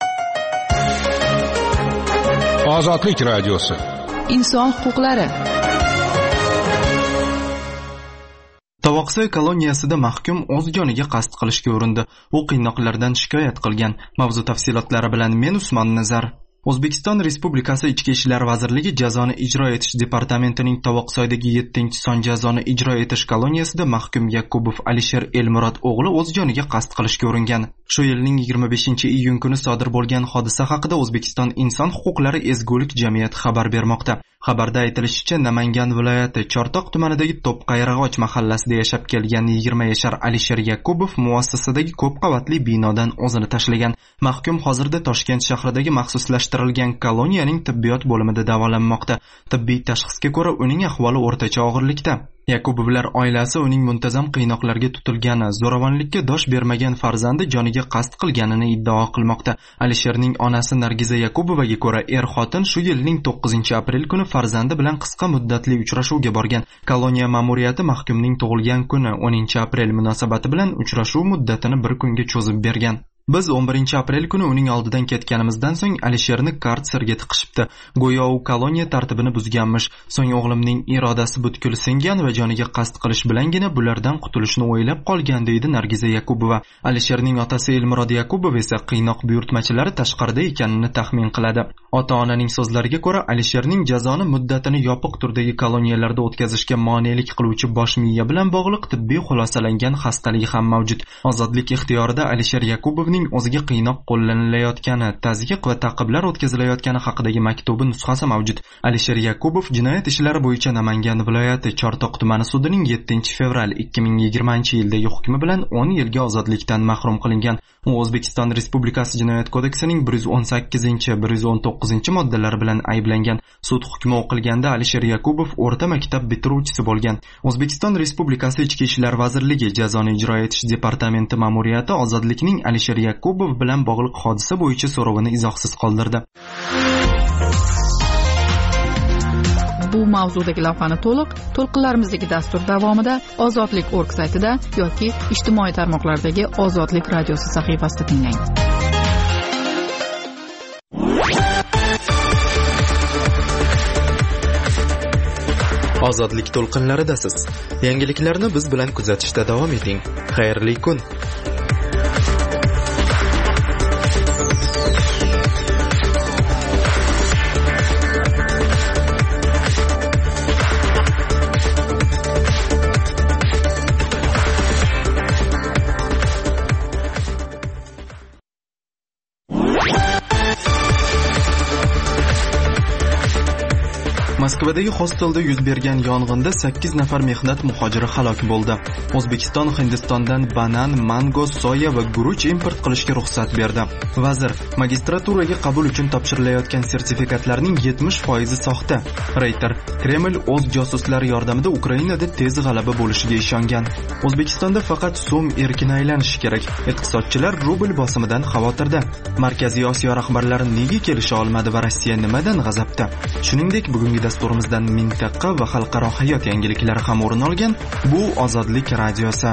Ozodlik radiosi. Inson huquqlari. Tovoqsa koloniyasida mahkum o'z joniga qasd qilishga urindi. U qiynoqlardan shikoyat qilgan. Mavzu tafsilotlari bilan men Usmon Nazar. O'zbekiston Respublikasi Ichki ishlar vazirligi jazoni ijro etish departamentining Tovoqsoydagi 7-son jazoni ijro etish koloniyasida mahkum Yakubov Alisher Elmurod o'g'li o'z joniga qasd qilishga uringan. Shu yilning 25-iyun kuni sodir bo'lgan hodisa haqida O'zbekiston inson huquqlari ezgulik jamiyati xabar bermoqda. Xabarda aytilishicha, Namangan viloyati Chortoq tumanidagi To'pqayrag'och mahallasida yashab kelgan 20 yashar Alisher Yakubov muassasadagi ko'p qavatli binodan o'zini tashlagan. Mahkum hozirda Toshkent shahridagi maxsuslashtirilgan koloniyaning tibbiyot bo'limida davolanmoqda. Tibbiy tashxisga ko'ra uning ahvoli o'rtacha og'irlikda. Yakubovlar oilasi uning muntazam qiynoqlarga tutilgani, zo'ravonlikka dosh bermagan farzandi joniga qasd qilganini iddao qilmoqda. Alisherning onasi Nargiza Yakubovaga ko'ra, er-xotin shu yilning 9-aprel kuni farzandi bilan qisqa muddatli uchrashuvga borgan. Koloniya ma'muriyati mahkumning tug'ilgan kuni 10-aprel munosabati bilan uchrashuv muddatini bir kunga cho'zib bergan. Biz 11-aprel kuni uning oldidan ketganimizdan so'ng Alisherni karserga tiqishibdi. Go'yo u koloniya tartibini buzganmish. So'ng o'g'limning irodasi butkul singan va joniga qasd qilish bilangina bulardan qutulishni o'ylab qolgan, deydi Nargiza Yakubova. Alisherning otasi Elmurod Yakubov esa qiynoq buyurtmachilari tashqarida ekanini taxmin qiladi. Ota-onaning so'zlariga ko'ra, Alisherning jazoni muddatini yopiq turdagi koloniyalarda o'tkazishga monelik qiluvchi bosh miya bilan bog'liq tibbiy xulosalangan xastaligi ham mavjud. Ozodlik ixtiyorida Alisher Yakubovning o'ziga qiynoq qo'llanilayotgani, tazyiq va ta'qiblar o'tkazilayotgani haqidagi maktubi nusxasi mavjud. Alisher Yakubov jinoyat ishlari bo'yicha Namangan viloyati Chortoq tumani sudining 7-fevral 2020-yildagi hukmi bilan 10 yilga ozodlikdan mahrum qilingan. U O'zbekiston Respublikasi Jinoyat kodeksining 118-119 moddalari bilan ayblangan. Sud hukmi o'qilganda Alisher Yakubov o'rta maktab bitiruvchisi bo'lgan. O'zbekiston Respublikasi Ichki ishlar vazirligi jazoni ijro etish departamenti ma'muriyati ozodlikning Alisher Yakubov bilan bog'liq hodisa bo'yicha so'rovini izohsiz qoldirdi. Bu mavzudagi lavhani to'lqinlarimizdagi dastur davomida ozodlik.org saytida yoki ijtimoiy tarmoqlardagi Ozodlik radiosi sahifasida tinglang. Ozodlik to'lqinlaridasiz. Yangiliklarni biz bilan kuzatishda davom eting. Xayrli kun. Moskvadagi hostelda yuz bergan yong'inda 8 nafar mehnat muhojiri halok bo'ldi. O'zbekiston Hindistondan banan, mango, soya va guruch import qilishga ruxsat berdi. Vazir magistraturaga qabul uchun topshirilayotgan sertifikatlarning 70% soxta. Reuters Kreml o'z josuslari yordamida Ukrainada tez g'alaba bo'lishiga ishongan. O'zbekistonda faqat so'm erkin aylanishi kerak. Iqtisodchilar rubl bosimidan xavotirda. Markaziy Osiyo rahbarlari nega kelisha olmadi va Rossiya nimadan g'azabda? Shuningdek, bugungi dasturimizdan mintaqa va xalqaro hayot yangiliklari ham o'rin olgan. Bu Ozodlik radiosi.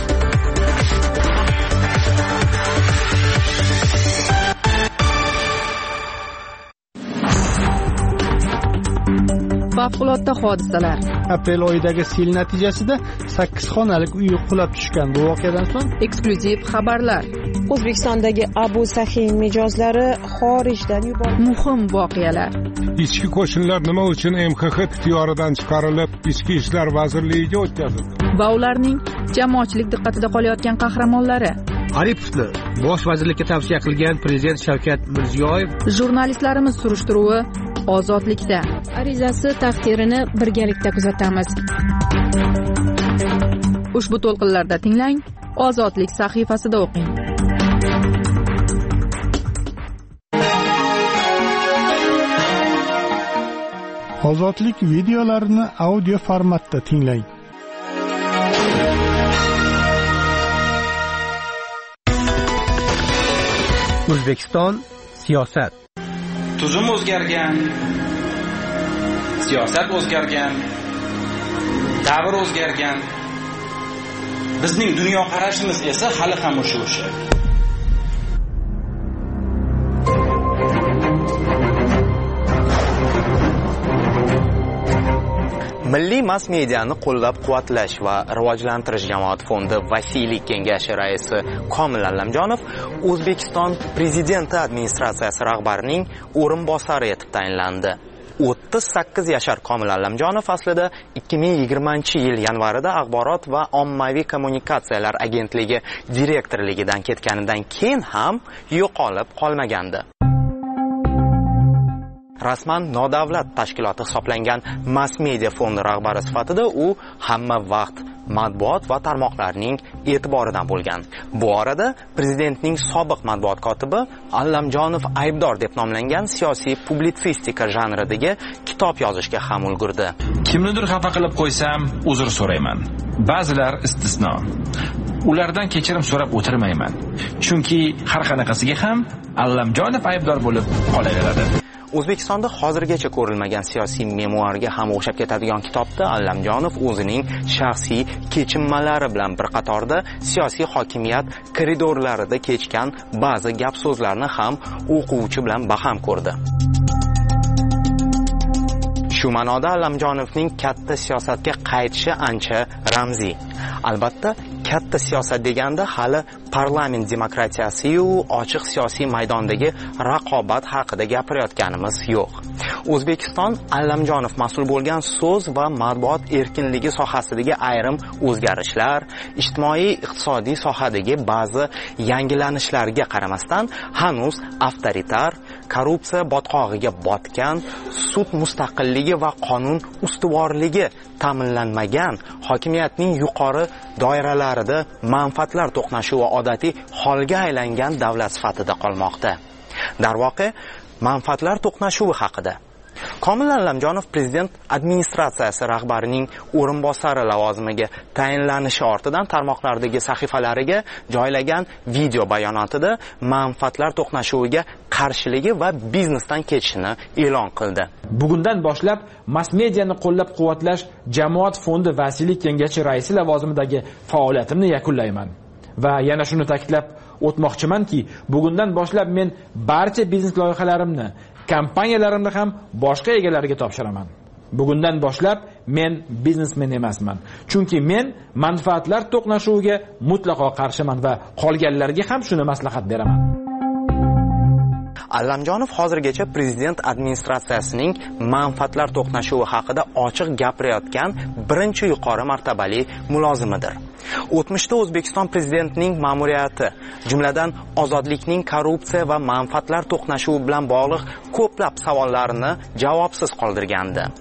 Favqulodda hodisalar. Aprel oyidagi sel natijasida 8 xonalik uy qulab tushgan. Bu voqeadan so'ng eksklyuziv xabarlar. O'zbekistondagi Abu Sahin mijozlari xorijdan yuborildi. Muhim voqealar. Ichki qo'shinlar nima uchun MXX ixtiyoridan chiqarilib, Ichki ishlar vazirligiga o'tkazildi? Va ularning jamoatchilik diqqatida qolayotgan qahramonlari. Aripovni bosh vazirlikka tavsiya qilgan prezident Shavkat Mirziyoyev. Jurnalistlarimiz surishtiruvi Ozodlikda. Arizasi taqdirini birgalikda kuzatamiz. Ushbu to'lqinlarda tinglang, Ozodlik sahifasida o'qing. Ozodlik videolarini audio formatda tinglang. O'zbekiston siyosat. Tuzum o'zgargan, siyosat o'zgargan, davr o'zgargan. Bizning dunyoqarashimiz esa hali ham o'sha. Milliy mass mediani qo'llab-quvvatlash va rivojlantirish jamoat fondi Vasiylik kengashi raisi Komil Allamjonov O'zbekiston prezidenti administratsiyasi rahbarining o'rinbosari etib tayinlandi. 38 yashar Komil Allamjonov aslida 2020-yil yanvarida Axborot va ommaviy kommunikatsiyalar agentligi direktorligidan ketganidan keyin ham yo'qolib qolmagandi. Rasman nodavlat tashkiloti hisoblangan mass media fondi rahbari sifatida u hamma vaqt matbuot va tarmoqlarning e'tiboridan bo'lgan. Bu orada prezidentning sobiq matbuot kotibi Allamjonov aybdor deb nomlangan siyosiy publitsistika janridagi kitob yozishga ham ulgurdi. Kimnidir xafa qilib qo'ysam, uzr so'rayman. Ba'zilar istisno. Ulardan kechirim so'rab o'tirmayman. Chunki har qanaqasiga ham Allamjonov aybdor bo'lib qolaveradi. O'zbekistonda hozirgacha ko'rilmagan siyosiy memuarga ham o'xshab ketadigan kitobda Allamjonov o'zining shaxsiy kechinmalari bilan bir qatorda siyosiy hokimiyat koridorlarida kechgan ba'zi gap so'zlarni ham o'quvchi bilan baham ko'rdi. Shu ma'noda Allamjonovning katta siyosatga qaytishi ancha ramziy. Albatta, katta siyosat deganda hali parlament demokratiyasi-yu ochiq siyosiy maydondagi raqobat haqida gapirayotganimiz yo'q. O'zbekiston Allamjonov mas'ul bo'lgan so'z va matbuot erkinligi sohasidagi ayrim o'zgarishlar, ijtimoiy-iqtisodiy sohadagi ba'zi yangilanishlarga qaramasdan hanuz avtoritar, korrupsiya botqog'iga botgan, sud mustaqilligi va qonun ustuvorligi ta'minlanmagan, hokimiyatning yuqori doiralarida manfaatlar to'qnashuvi odatiy holga aylangan davlat sifatida qolmoqda. Darvoqe, manfaatlar to'qnashuvi haqida Komil Allamjonov prezident administratsiyasi rahbarining o'rinbosari lavozimiga tayinlanishi ortidan tarmoqlardagi sahifalariga joylagan video bayonotida manfaatlar to'qnashuviga qarshiligi va biznesdan ketishini e'lon qildi. Bugundan boshlab mass mediani qo'llab-quvvatlash jamoat fondi Vasiylik kengashi raisi lavozimidagi faoliyatimni yakunlayman. Va yana shuni ta'kidlab o'tmoqchimanki, bugundan boshlab men barcha biznes loyihalarimni, kompaniyalarimni ham boshqa egalariga topshiraman. Bugundan boshlab men biznesmen emasman. Chunki men manfaatlar to'qnashuviga mutlaqo qarshiman va qolganlarga ham shuni maslahat beraman. Allamjonov hozirgacha prezident administratsiyasining manfaatlar to'qnashuvi haqida ochiq gapirayotgan birinchi yuqori martabali mulozimidir. O'tmishda O'zbekiston prezidentining ma'muriyati, jumladan ozodlikning korrupsiya va manfaatlar to'qnashuvi bilan bog'liq ko'plab savollarni javobsiz qoldirgandi.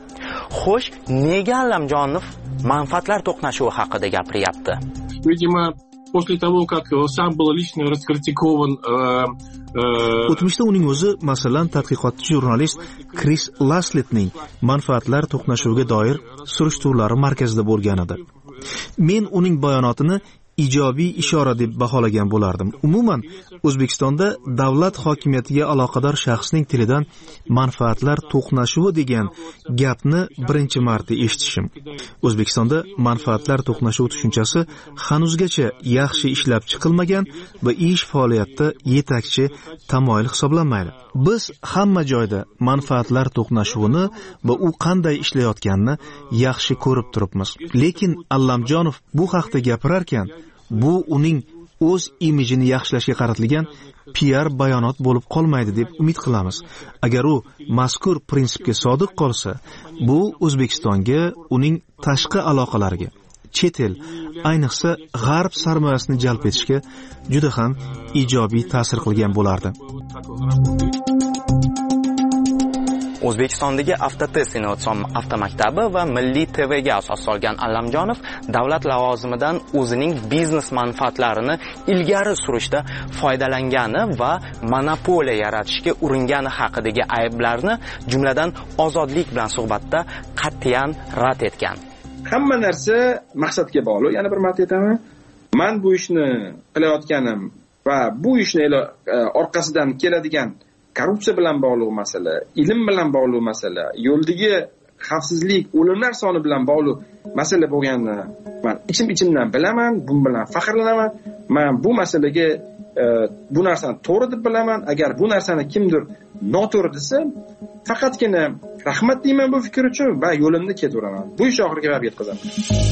Xo'sh, nega Allamjonov manfaatlar to'qnashuvi haqida gapiryapti? Видимо, после того, как сам был лично раскритикован o'tmishda uning o'zi, masalan, tadqiqotchi jurnalist Kris Lasletning manfaatlar to'qnashuviga doir surishtiruvlari markazida bo'lgan edi. Men uning bayonotini ijobiy ishora deb baholagan bo'lardim. Umuman, O'zbekistonda davlat hokimiyatiga aloqador shaxsning tilidan manfaatlar to'qnashuvi degan gapni birinchi marta eshitishim. O'zbekistonda manfaatlar to'qnashuvi tushunchasi hanuzgacha yaxshi ishlab chiqilmagan va ish faoliyatida yetakchi tamoyil hisoblanmaydi. Biz hamma joyda manfaatlar to'qnashuvini va u qanday ishlayotganini yaxshi ko'rib turibmiz. Lekin Allamjonov bu haqda gapirarkan, bu uning o'z imijini yaxshilashga qaratilgan PR bayonot bo'lib qolmaydi deb umid qilamiz. Agar u mazkur prinsipga sodiq qolsa, bu O'zbekistonga, uning tashqi aloqalariga, chet el, ayniqsa g'arb sarmoyasini jalb etishga juda ham ijobiy ta'sir qilgan bo'lardi. O'zbekistondagi Avtotest innovatsion avtomaktabi va Milliy TVga asos solgan Allamjonov davlat lavozimidan o'zining biznes manfaatlarini ilgari surishda foydalangani va monopoliya yaratishga uringani haqidagi ayblarni, jumladan Ozodlik bilan suhbatda qat'iyan rad etgan. Hamma narsa maqsadga bog'liq. Yana bir marta aytaman, men bu ishni qilayotganim va bu ishni orqasidan keladigan korrupsiya bilan bog'liq masala, ilm bilan bog'liq masala, yo'ldagi xavfsizlik, o'limlar soni bilan bog'liq masala bo'lganini men ichimdan bilaman, bu bilan faxrlanaman. Men bu masalaga bu narsani to'g'ri deb bilaman. Agar bu narsani kimdir noto'g'ri desa, faqatgina rahmat deyman bu fikr uchun va yo'limni ketaveraman. Bu ish oxiriga borib yetkazaman.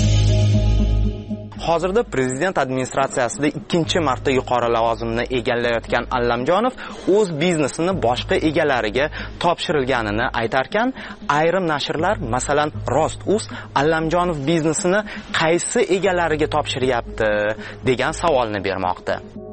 Hozirda prezident administratsiyasida ikkinchi marta yuqori lavozimni egallayotgan Allamjonov o'z biznesini boshqa egalariga topshirilganini aytarkan, ayrim nashrlar, masalan, Rost.uz Allamjonov biznesini qaysi egalariga topshiryapti degan savolni bermoqda.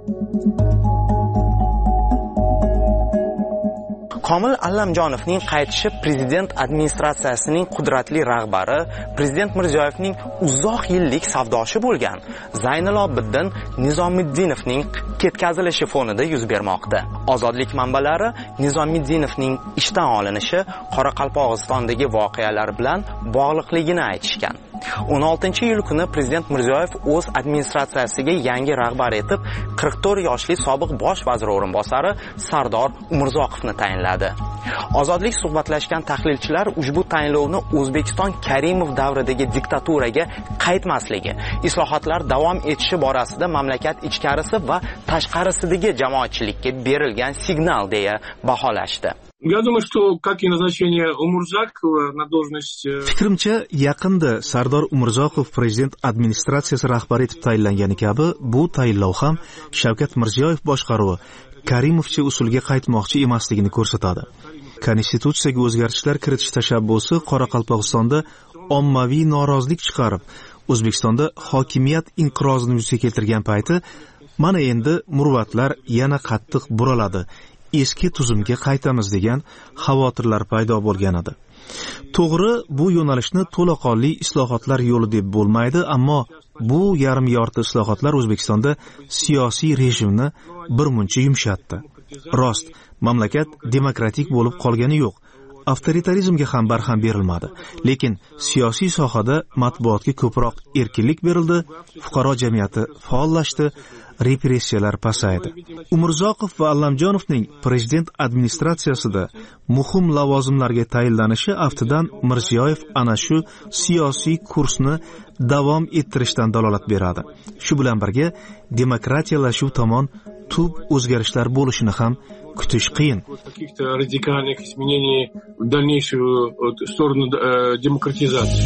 Komil Allamjonovning qaytishi prezident administratsiyasining qudratli rahbari, prezident Mirziyoyevning uzoq yillik savdoshi bo'lgan Zaynalobiddin Nizomiddinovning ketkazilishi fonida yuz bermoqda. Ozodlik manbalari Nizomiddinovning ishdan olinishi Qoraqalpog'istondagi voqealar bilan bog'liqligini aytishgan. 16-iyul kuni prezident Mirziyoyev o'z administratsiyasiga yangi rahbar etib 44 yoshli sobiq bosh vazir o'rinbosari Sardor Umurzoqovni tayinladi. Ozodlik suhbatlashgan tahlilchilar ushbu tayinlovni O'zbekiston Karimov davridagi diktaturaga qaytmasligi, islohotlar davom etishi borasida mamlakat ichkarisi va tashqarisidagi jamoatchilikka berilgan signal deya baholashdi. Я думаю, что как и назначение Умурзакова на должность... Fikrimcha, yaqinda Sardor Umurzoqov prezident administratsiyasi rahbari etib tayinlangani kabi, bu tayinlov ham Shavkat Mirziyoyev boshqaruvi Karimovcha usulga qaytmoqchi emasligini ko'rsatadi. Konstitutsiyaga o'zgartishlar kiritish tashabbusi Qoraqalpog'istonda ommaviy norozilik chiqarib, O'zbekistonda hokimiyat inqirozini yuzaga keltirgan payti, mana endi murvatlar yana qattiq buraladi. Eski tuzumga qaytamiz degan xavotirlar paydo bo'lgan edi. To'g'ri, bu yo'nalishni to'laqonli islohotlar yo'li deb bo'lmaydi, ammo bu yarim yorti islohotlar O'zbekistonda siyosiy rejimni birmuncha yumshatdi. Rost, mamlakat demokratik bo'lib qolgani yo'q. Avtoritarizmga ham barham berilmadi, lekin siyosiy sohada matbuotga ko'proq erkinlik berildi, fuqaro jamiyati faollashdi, repressiyalar pasaydi. Umurzoqov va Allamjonovning prezident administratsiyasida muhim lavozimlarga tayinlanishi aftidan Mirziyoyev ana shu siyosiy kursni davom ettirishdan dalolat beradi. Shu bilan birga demokratiyalashuv tomon tub o'zgarishlar bo'lishini ham kutish qiyin. Каких-то радикальных изменений в дальнейшую сторону демократизации.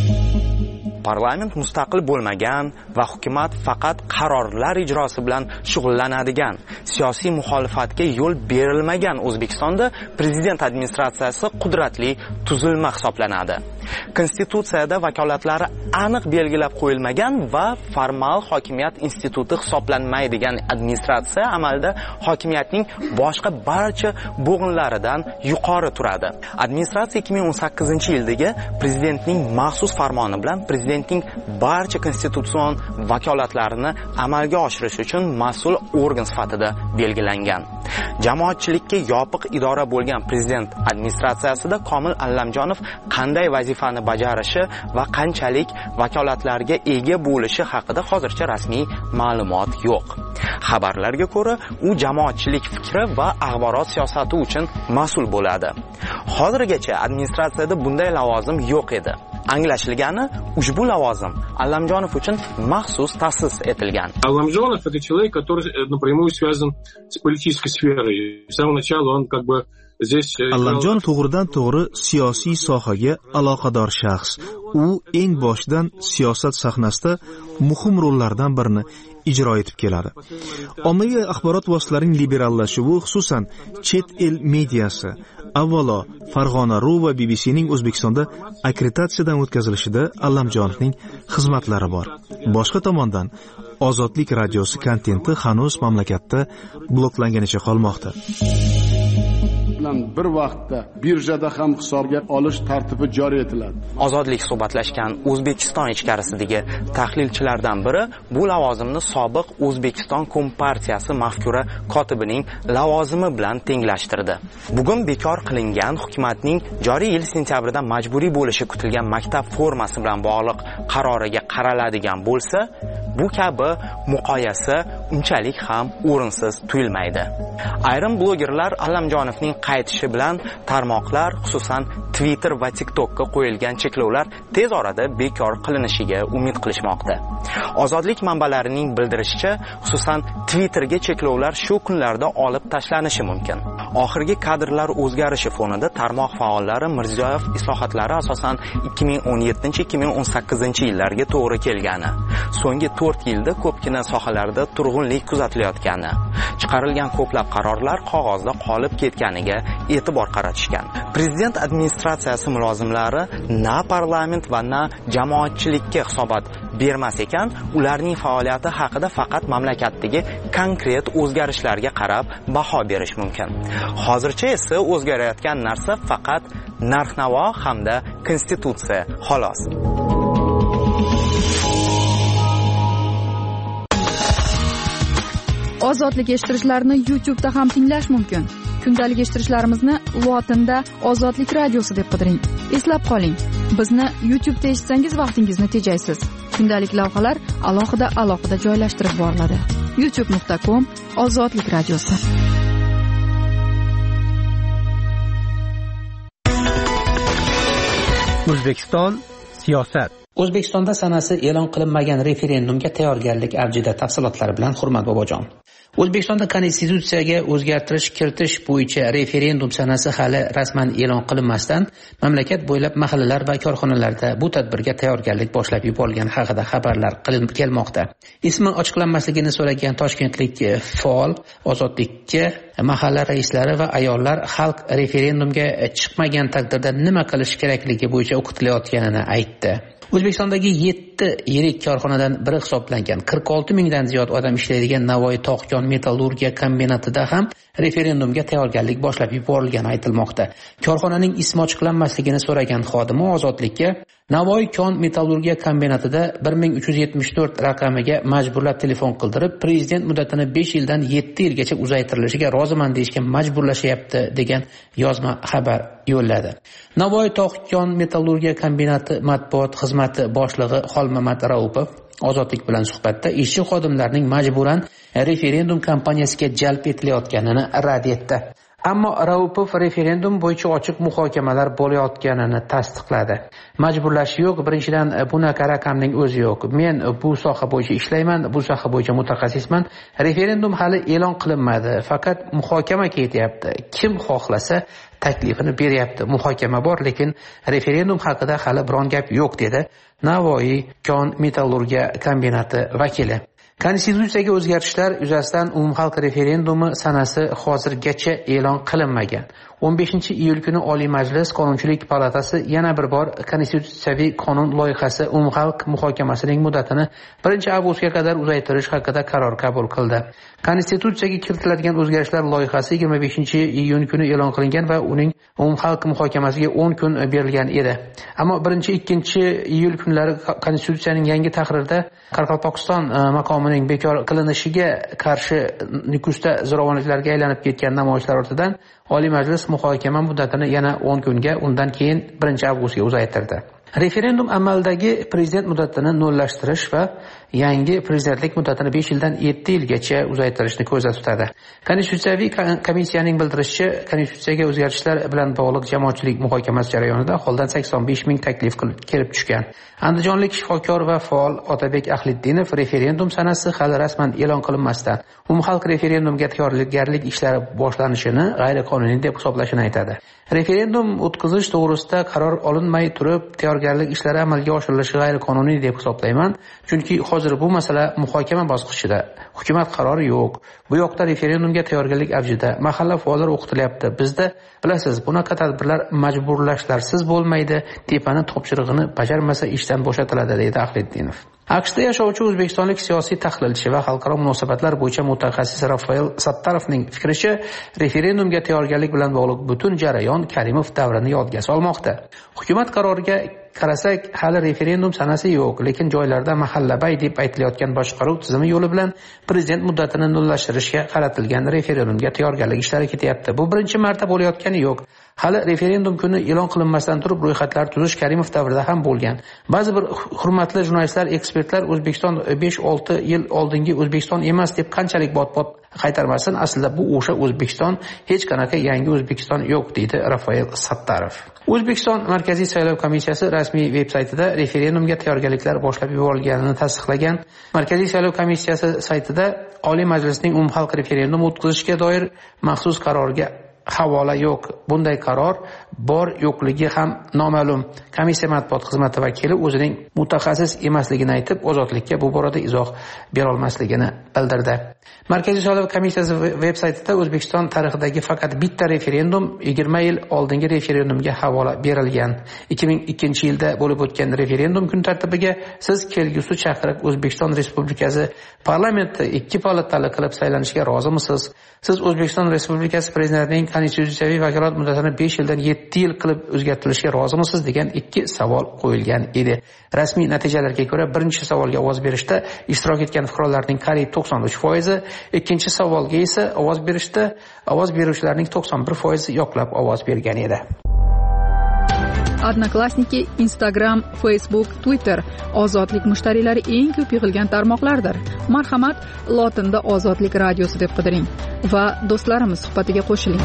Parlament mustaqil bo'lmagan va hukumat faqat qarorlar ijrosi bilan shug'ullanadigan, siyosiy muxolifatga yo'l berilmagan O'zbekistonda prezident administratsiyasi qudratli tuzilma hisoblanadi. Konstitutsiyada vakolatlari aniq belgilab qo'yilmagan va formal hokimiyat instituti hisoblanmaydigan administratsiya amalda hokimiyatning boshqa barcha bo'g'inlaridan yuqori turadi. Administratsiya 2018-yildagi prezidentning maxsus farmoni bilan prezidentning barcha konstitutsion vakolatlarini amalga oshirish uchun mas'ul organ sifatida belgilangan. Jamoatchilikka yopiq idora bo'lgan prezident administratsiyasida Komil Allamjonov qanday vazifani bajarishi va qanchalik vakolatlarga ega bo'lishi haqida hozircha rasmiy ma'lumot yo'q. Xabarlarga ko'ra, u jamoatchilik fikri va axborot siyosati uchun mas'ul bo'ladi. Hozirgacha administratsiyada bunday lavozim yo'q edi. Anglashilgani, ushbu lavozim Allamjonov uchun maxsus ta'sis etilgan. Allamjonov это человек, который напрямую связан с политической сферой. С самого начала он как бы здесь Allamjon to'g'ridan-to'g'ri siyosiy sohaga aloqador shaxs. U eng boshidan siyosat sahnasida muhim rollardan birini ijro etib keladi. Ommaviy axborot vositalarining liberallashuvi, xususan chet el mediasi, avvalo Farg'ona.ru va BBCning O'zbekistonda akkreditatsiyadan o'tkazilishida Allamjonovning xizmatlari bor. Boshqa tomondan, Ozodlik radiosi kontenti hanuz mamlakatda bloklanganicha qolmoqda. Bir vaqtda birjada ham hisobga olish tartibi joriy etiladi. Ozodlik suhbatlashgan O'zbekiston ichkarisidagi tahlilchilardan biri bu lavozimni sobiq O'zbekiston Kompartiyasi mafkura kotibining lavozimi bilan tenglashtirdi. Bugun bekor qilingan hukumatning joriy yil sentyabrida majburiy bo'lishi kutilgan maktab formasi bilan bog'liq qaroriga qaraladigan bo'lsa, bu kabi muqoyasa unchalik ham o'rinsiz tuyulmaydi. Ayrim blogerlar Allamjonovning qaytishi bilan tarmoqlar, xususan Twitter va TikTokka qo'yilgan cheklovlar tez orada bekor qilinishiga umid qilishmoqda. Ozodlik manbalarining bildirishicha, xususan Twitterga cheklovlar shu kunlarda olib tashlanishi mumkin. Oxirgi kadrlar o'zgarishi fonida tarmoq faollari Mirziyoyev islohotlari asosan 2017-2018-yillarga to'g'ri kelgani, so'nggi 4 yilda ko'pgina sohalarda turg'unlik kuzatilayotgani, chiqarilgan ko'plab qarorlar qog'ozda qolib ketganiga e'tibor qaratishgan. Prezident administratsiyasi mulozimlari na parlament va na jamoatchilikka hisobot bermas ekan, ularning faoliyati haqida faqat mamlakatdagi konkret o'zgarishlarga qarab baho berish mumkin. Hozircha esa o'zgarayotgan narsa faqat narx-navo hamda konstitutsiya, xolos. Ozodlik eshittirishlarni YouTube'da ham tinglash mumkin. Kundalik eshittirishlarimizni lotinda Ozodlik radiosi deb qidiring. Eslab qoling, bizni YouTube'da eshitsangiz vaqtingizni tejaysiz. Kundalik lavhalar alohida joylashtirib boriladi. youtube.com Ozodlik radiosi. O'zbekiston siyosat. O'zbekistonda sanasi e'lon qilinmagan referendumga tayyorgarlik avjida. Tafsilotlar bilan Hurmat Bobojon. O'zbekistonda konstitutsiyaga o'zgartirish kiritish bo'yicha referendum sanasi hali rasman e'lon qilinmasdan, mamlakat bo'ylab mahallalar va korxonalarda bu tadbirga tayyorgarlik boshlab yuborilgani haqida xabarlar qilinib kelmoqda. Ismi ochiqlanmasligini so'ragan toshkentlik faol Ozodlikka mahalla raislari va ayollar xalq referendumga chiqmagan taqdirda nima qilish kerakligi bo'yicha o'qitilayotganini aytdi. O'zbekistondagi 7 yirik korxonadan biri hisoblangan 46 mingdan ziyod odam ishlaydigan Navoiy tog' metallurgiya kombinatida ham referendumga tayyorgarlik boshlab yuborilgani aytilmoqda. Korxonaning ismi ochiqlanmasligini so'ragan xodimi Ozodlikka Navoiy metallurgiya kombinatida 1374 raqamiga majburlab telefon qildirib, prezident muddatini 5 yildan 7 yilgacha uzaytirilishiga roziman deyishga majburlashyapti degan yozma xabar yo'lladi. Navoiy tog' metallurgiya kombinati matbuot xizmati boshlig'i Xolmamat Raupov Ozodlik bilan suhbatda ishchi xodimlarning majburan referendum kampaniyasiga jalb etilayotganini rad etdi. Ammo Raupov referendum bo'yicha ochiq muhokamalar bo'layotganini tasdiqladi. Majburlash yo'q, birinchidan bunaqa raqamning o'zi yo'q. Men bu soha bo'yicha ishlayman, bu soha bo'yicha mutaxassisman. Referendum hali e'lon qilinmadi, faqat muhokama ketyapti. Kim xohlasa taklifini beryapti. Muhokama bor, lekin referendum haqida hali biron gap yo'q dedi Navoiy metallurgiya kombinati vakili. Konstitutsiyaga o'zgartishlar yuzasidan umumxalq referendumi sanasi hozirgacha e'lon qilinmagan. 15-iyul kuni Oliy Majlis Qonunchilik palatasi yana bir bor konstitutsiyaviy qonun loyihasi umumxalq muhokamasining muddatini 1-avgustga qadar uzaytirish haqida qaror qabul qildi. Konstitutsiyaga kiritiladigan o'zgartishlar loyihasi 25-iyun kuni e'lon qilingan va uning umumxalq muhokamasiga 10 kun berilgan edi. Ammo 1-2-iyul kunlari konstitutsiyaning yangi tahririda Qoraqalpog'iston maqomining bekor qilinishiga qarshi Nukusda zo'ravonliklarga aylanib ketgan namoyishlar ortidan Oliy Majlis muhokama muddatini yana 10 kunga, undan keyin 1-avgustga uzaytirdi. Referendum amaldagi prezident muddatini nollashtirish va yangi prezidentlik muddatini 5 yildan 7 yilgacha uzaytirishni ko'zda tutadi. Konstitutsiyaviy komissiyaning bildirishicha, konstitutsiyaga o'zgartishlar bilan bog'liq jamoatchilik muhokamasi jarayonida holdan 85 ming taklif kelib tushgan. Andijonlik shifokor va faol Otabek Ahliddinov referendum sanasi hali rasman e'lon qilinmasdan umumxalq referendumga tayyorgarlik ishlari boshlanishini g'ayriqonuniy deb hisoblashini aytadi. Referendum o'tkazish to'g'risida qaror olinmay turib, tayyorgarlik ishlari amalga oshirilishi g'ayriqonuniy deb hisoblayman, chunki hozir bu masala muhokama bosqichida. Hukumat qarori yo'q. Bu yoqda referendumga tayyorgarlik avjida. Mahalla faollari o'qitilyapti. Bizda bilasiz, bunaqa tadbirlar majburlashlarsiz bo'lmaydi. Tepani topshirig'ini bajarmasa ishdan bo'shatiladi, deydi Ahliddinov. AQShda yashovchi o'zbekistonlik siyosiy tahlilchi va xalqaro munosabatlar bo'yicha mutaxassis Rafael Sattarovning fikricha, referendumga tayyorgarlik bilan bog'liq butun jarayon Karimov davrini yodga solmoqda. Hukumat qaroriga qarasak, hali referendum sanasi yo'q, lekin joylarda mahallabay deb aytilayotgan boshqaruv tizimi yo'li bilan prezident muddatini nullashtirishga qaratilgan referendumga tayyorgarlik ishlari ketyapti. Bu birinchi marta bo'layotgani yo'q. Hali referendum kuni e'lon qilinmasdan turib ro'yxatlar tuzish Karimov davrida ham bo'lgan. Ba'zi bir hurmatli jurnalistlar, ekspertlar O'zbekiston 5-6 yil oldingi O'zbekiston emas deb qanchalik bot-bot qaytarmasin, aslida bu o'sha O'zbekiston, hech qanaqa yangi O'zbekiston yo'q, deydi Rafael Sattarov. O'zbekiston Markaziy saylov komissiyasi rasmiy veb-saytida referendumga tayyorgarliklar boshlab yuborilganini tasdiqlagan. Markaziy saylov komissiyasi saytida Oliy Majlisning umumxalq referendum o'tkazishga doir maxsus qarorga havola yo'q. Bunday qaror bor yo'qligi ham noma'lum. Komissiya matbuot xizmati vakili o'zining mutaxassis emasligini aytib, ozodlikka bu borada izoh bera olmasligini bildirdi. Markaziy saylov komissiyasi veb-saytida O'zbekiston tarixidagi faqat bitta referendum 20 yil oldingi referendumga havola berilgan. 2002-yilda bo'lib o'tgan referendum kun tartibiga siz kelgusi chaqiriq O'zbekiston Respublikasi parlamenti 2 palatali qilib saylanishga rozimisiz? Siz O'zbekiston Respublikasi prezidentining konstitutsiyaviy vakolat muddatini 5 yildan 7 yil qilib o'zgartirishga rozimisiz degan 2 savol qo'yilgan edi. Rasmiy natijalarga ko'ra, birinchi savolga ovoz berishda ishtirok etgan fuqarolarning qariyb 93%, ikkinchi savolga esa ovoz berishda ovoz beruvchilarning 91% yoqlab ovoz bergan edi. Odnoklassniki, Instagram, Facebook, Twitter ozodlik mushtariylari eng ko'p yig'ilgan tarmoqlardir. Marhamat, lotinda Ozodlik radiosi deb qidiring va do'stlarimiz suhbatiga qo'shiling.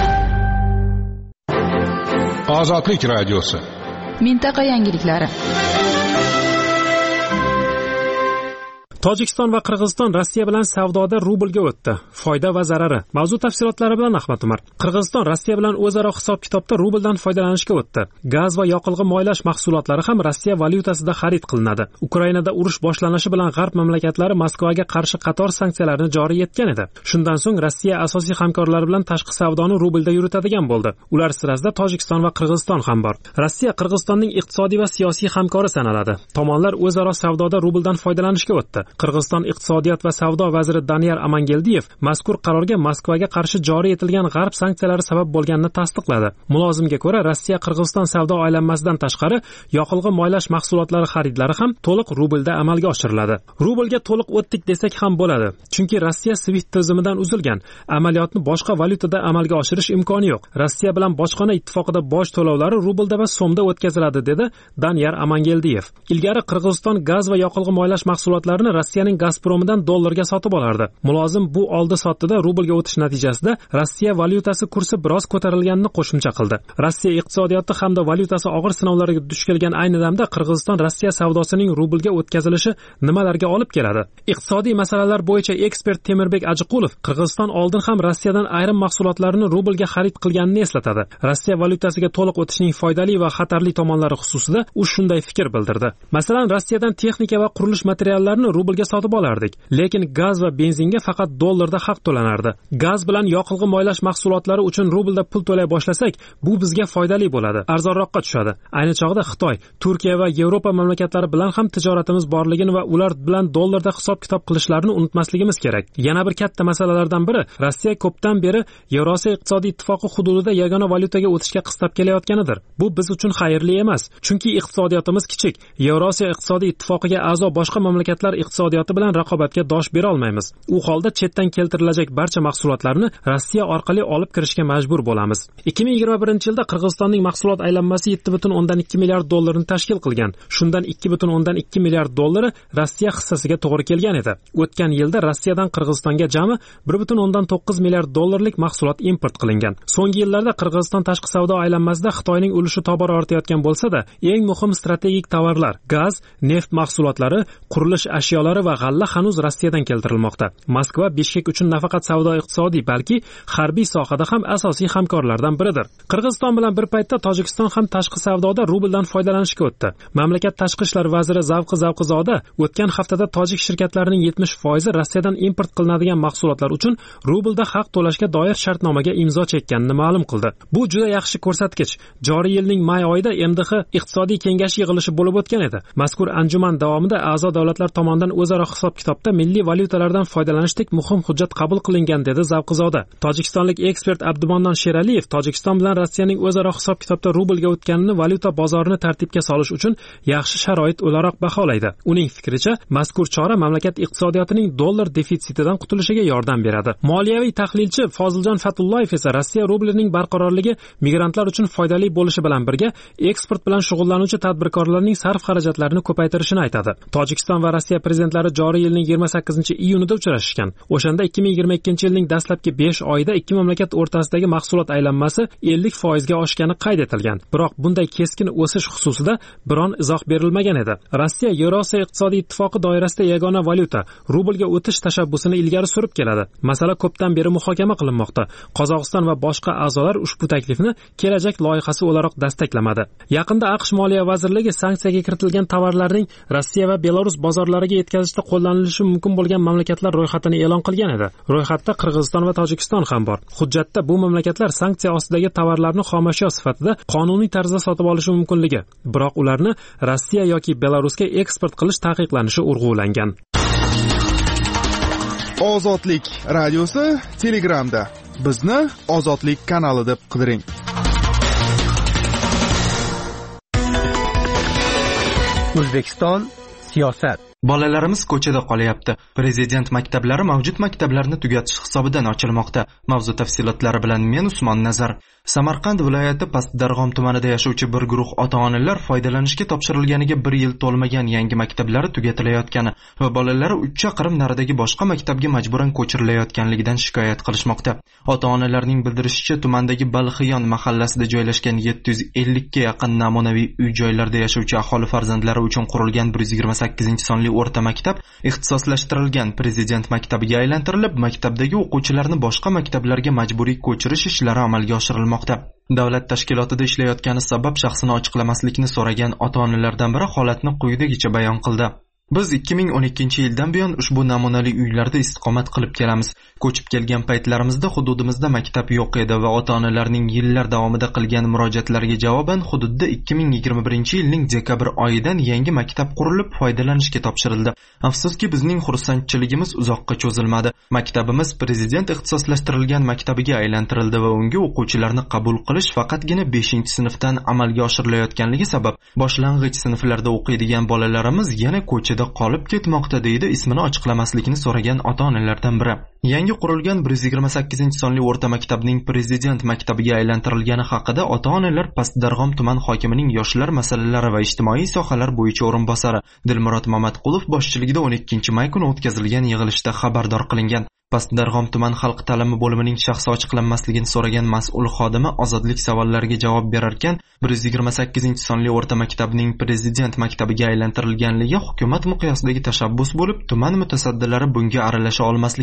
Ozodlik radiosi. Mintaqa yangiliklari. Tojikiston va Qirg'iziston Rossiya bilan savdoda rublga o'tdi. Foyda va zarari. Mavzu tafsilotlari bilan Ahmad Umar. Qirg'iziston Rossiya bilan o'zaro hisob-kitobda rubldan foydalanishga o'tdi. Gaz va yoqilg'i moylash mahsulotlari ham Rossiya valyutasida xarid qilinadi. Ukrainada urush boshlanishi bilan G'arb mamlakatlari Moskvaga qarshi qator sanksiyalarni joriy etgan edi. Shundan so'ng Rossiya asosiy hamkorlari bilan tashqi savdoni rublda yuritadigan bo'ldi. Ular sirasida Tojikiston va Qirg'iziston ham bor. Rossiya Qirg'izistonning iqtisodiy va siyosiy hamkori sanaladi. Tomonlar o'zaro savdoda rubldan foydalanishga o'tdi. Qirg'iziston iqtisodiyot va savdo vaziri Daniyar Amangeldiyev mazkur qarorga Moskvaga qarshi joriy etilgan G'arb sanksiyalari sabab bo'lganini tasdiqladi. Mulozimga ko'ra, Rossiya Qirg'iziston savdo aylanmasidan tashqari yoqilg'i moylash mahsulotlari xaridlari ham to'liq rublda amalga oshiriladi. Rublga to'liq o'tdik desak ham bo'ladi, chunki Rossiya SWIFT tizimidan uzilgan. Amaliyotni boshqa valyutada amalga oshirish imkoni yo'q. Rossiya bilan bojxona ittifoqida boj to'lovlari rublda va so'mda o'tkaziladi, dedi Daniyar Amangeldiyev. Ilgari Qirg'iziston gaz va yoqilg'i moylash mahsulotlarini Rossiyaning Gazpromidan dollarga sotib olardi. Mulozim bu oldi-sotdida rublga o'tish natijasida Rossiya valyutasi kursi biroz ko'tarilganini qo'shimcha qildi. Rossiya iqtisodiyoti hamda valyutasi og'ir sinovlarga duch kelgan ayni damda Qirg'iziston Rossiya savdosining rublga o'tkazilishi nimalarga olib keladi? Iqtisodiy masalalar bo'yicha ekspert Temirbek Ajiqulov Qirg'iziston oldin ham Rossiyadan ayrim mahsulotlarni rublga xarid qilganini eslatadi. Rossiya valyutasiga to'liq o'tishning foydali va xatarli tomonlari xususida u shunday fikr bildirdi. Masalan, Rossiyadan texnika va qurilish materiallarini rublga sotib olardik, lekin gaz va benzinga faqat dollarda haq to'lanardi. Gaz bilan yoqilg'i moylash mahsulotlari uchun rublda pul to'lay boshlasak, bu bizga foydali bo'ladi, arzonroqqa tushadi. Ayni chog'da Xitoy, Turkiya va Yevropa mamlakatlari bilan ham tijoratimiz borligini va ular bilan dollarda hisob-kitob qilishlarini unutmasligimiz kerak. Yana bir katta masalalardan biri Rossiya ko'pdan beri Yevrosiyo iqtisodiy ittifoqi hududida yagona valyutaga o'tishga qistab kelayotganidir. Bu biz uchun xayrli emas, chunki iqtisodiyotimiz kichik. Yevrosiyo iqtisodiy ittifoqiga a'zo boshqa mamlakatlar iqtisodiyoti bilan raqobatga dosh bera olmaymiz. U holda chetdan keltirilajak barcha mahsulotlarni Rossiya orqali olib kirishga majbur bo'lamiz. 2021-yilda Qirg'izistonning mahsulot aylanmasi 7.2 milliard dollarni tashkil qilgan. Shundan 2.2 milliard dollari Rossiya hissasiga to'g'ri kelgan edi. O'tgan yilda Rossiyadan Qirg'izistonga jami 1.9 milliard dollarlik mahsulot import qilingan. So'nggi yillarda Qirg'iziston tashqi savdo aylanmasida Xitoyning ulushi tobora ortayotgan bo'lsa-da, eng muhim strategik tovarlar, gaz, neft mahsulotlari, qurilish ashyolari va g'alla hanuz Rossiyadan keltirilmoqda. Moskva Bishkek uchun nafaqat savdo-iqtisodiy, balki harbiy sohada ham asosiy hamkorlardan biridir. Qirg'iziston bilan bir paytda Tojikiston ham tashqi savdoda rubldan foydalanishga o'tdi. Mamlakat tashqi ishlar vaziri Zavqizoda o'tgan haftada tojik shirkatlarining 70% Rossiyadan import qilinadigan mahsulotlar uchun rublda haq to'lashga doir shartnomaga imzo chekkanini ma'lum qildi. Bu juda yaxshi ko'rsatkich. Joriy yilning may oyida MDH iqtisodiy kengash yig'ilishi bo'lib o'tgan edi. Mazkur anjuman davomida a'zo davlatlar tomonidan o'zaro hisob-kitobda milliy valyutalardan foydalanishdek muhim hujjat qabul qilingan, dedi Zavqizoda. Tojikistonlik ekspert Abdumannor Sheraliyev Tojikiston bilan Rossiyaning o'zaro hisob-kitobda rublga o'tganini valyuta bozorini tartibga solish uchun yaxshi sharoit o'laroq baholaydi. Uning fikricha, mazkur chora mamlakat iqtisodiyotining dollar defitsitidan qutulishiga yordam beradi. Moliyaviy tahlilchi Foziljon Fatullayev esa Rossiya rublining barqarorligi migrantlar uchun foydali bo'lishi bilan birga eksport bilan shug'ullanuvchi tadbirkorlarning sarf xarajatlarini ko'paytirishini aytadi. Tojikiston va Rossiya prezidentlari joriy yilning 28-iyunida uchrashgan. O'shanda 2022-yilning dastlabki 5 oyida ikki mamlakat o'rtasidagi mahsulot aylanmasi 50% ga oshgani qayd etilgan. Biroq bunday keskin o'sish xususida biron izoh berilmagan edi. Rossiya Yevrosiyo iqtisodiy ittifoqi doirasida yagona valyuta rublga o'tish tashabbusini ilgari surib keladi. Masala ko'pdan beri muhokama qilinmoqda. Qozog'iston va boshqa a'zolar ushbu taklifni kelajak loyihasi o'laroq dastaklamadi. Yaqinda AQSh Moliya vazirligi sanksiyaga kiritilgan tovarlarning Rossiya va Belarus bozorlariga yetkazishda qo'llanilishi mumkin bo'lgan mamlakatlar ro'yxatini e'lon qilgan edi. Ro'yxatda Qirg'iziston va Tojikiston ham bor. Hujjatda bu mamlakatlar sanksiya ostidagi tovarlarni xomashyo sifatida qonuniy tarzda sotib olishi mumkinligi, biroq ularni Rossiya yoki Belarusga eksport qilish taqiqlanishi urg'ulangan. Ozodlik radiosi Telegramda. Bizni Ozodlik kanali deb qidiring. O'zbekiston siyosat. Bolalarimiz ko'chada qolyapti. Prezident maktablari mavjud maktablarni tugatish hisobidan ochilmoqda. Mavzu tafsilotlari bilan men Usmon Nazar. Samarqand viloyati Pastdarg'om tumanida yashovchi bir guruh ota-onalar foydalanishga topshirilganiga 1 yil to'lmagan yangi maktablari tugatilayotgani va bolalari 3 chaqirim naridagi boshqa maktabga majburan ko'chirilayotganligidan shikoyat qilishmoqda. Ota-onalarning bildirishicha, tumandagi Balxiyon mahallasida joylashgan 750 ga yaqin namunaviy uy-joylarda yashovchi aholi farzandlari uchun qurilgan 128-sonli o'rta maktab ixtisoslashtirilgan prezident maktabiga aylantirilib, maktabdagi o'quvchilarni boshqa maktablarga majburiy ko'chirish ishlari amalga oshirilmoqda. Davlat tashkilotida ishlayotgani sabab shaxsini ochiqlamaslikni so'ragan ota-onalardan biri holatni quyidagicha bayon qildi. Biz 2012-yildan buyon ushbu namunali uylarda istiqomat qilib kelamiz. Ko'chib kelgan paytlarimizda hududimizda maktab yo'q edi va ota-onalarning yillar davomida qilgan murojaatlariga javoban hududda 2021-yilning dekabr oyidan yangi maktab qurilib foydalanishga topshirildi. Afsuski bizning xursandchiligimiz uzoqqa cho'zilmadi. Maktabimiz prezident ixtisoslashtirilgan maktabiga aylantirildi va unga o'quvchilarni qabul qilish faqatgina 5-sinfdan amalga oshirilayotganligi sabab boshlang'ich sinflarda o'qiydigan bolalarimiz yana ko'chada qolib ketmoqda, deydi ismini ochiqlamaslikni so'ragan ota-onalardan biri. Yangi qurilgan 128-sonli o'rta maktabning prezident maktabiga aylantirilgani haqida ota-onalar Pastdarg'om tuman hokimining yoshlar masalalari va ijtimoiy sohalar bo'yicha o'rinbosari Dilmurod Mamatqulov boshchiligida 12-may kuni o'tkazilgan yig'ilishda xabardor qilingan. Pastdarg'om tuman xalq ta'limi bo'limining shaxsi ochiqlanmasligini so'ragan mas'ul xodimi ozodlik savollariga javob berarkan, 128-sonli o'rta maktabning prezident maktabiga aylantirilganligi hukumat miqyosidagi tashabbus bo'lib, tuman mutasaddilari bunga aralasha olmasliklarini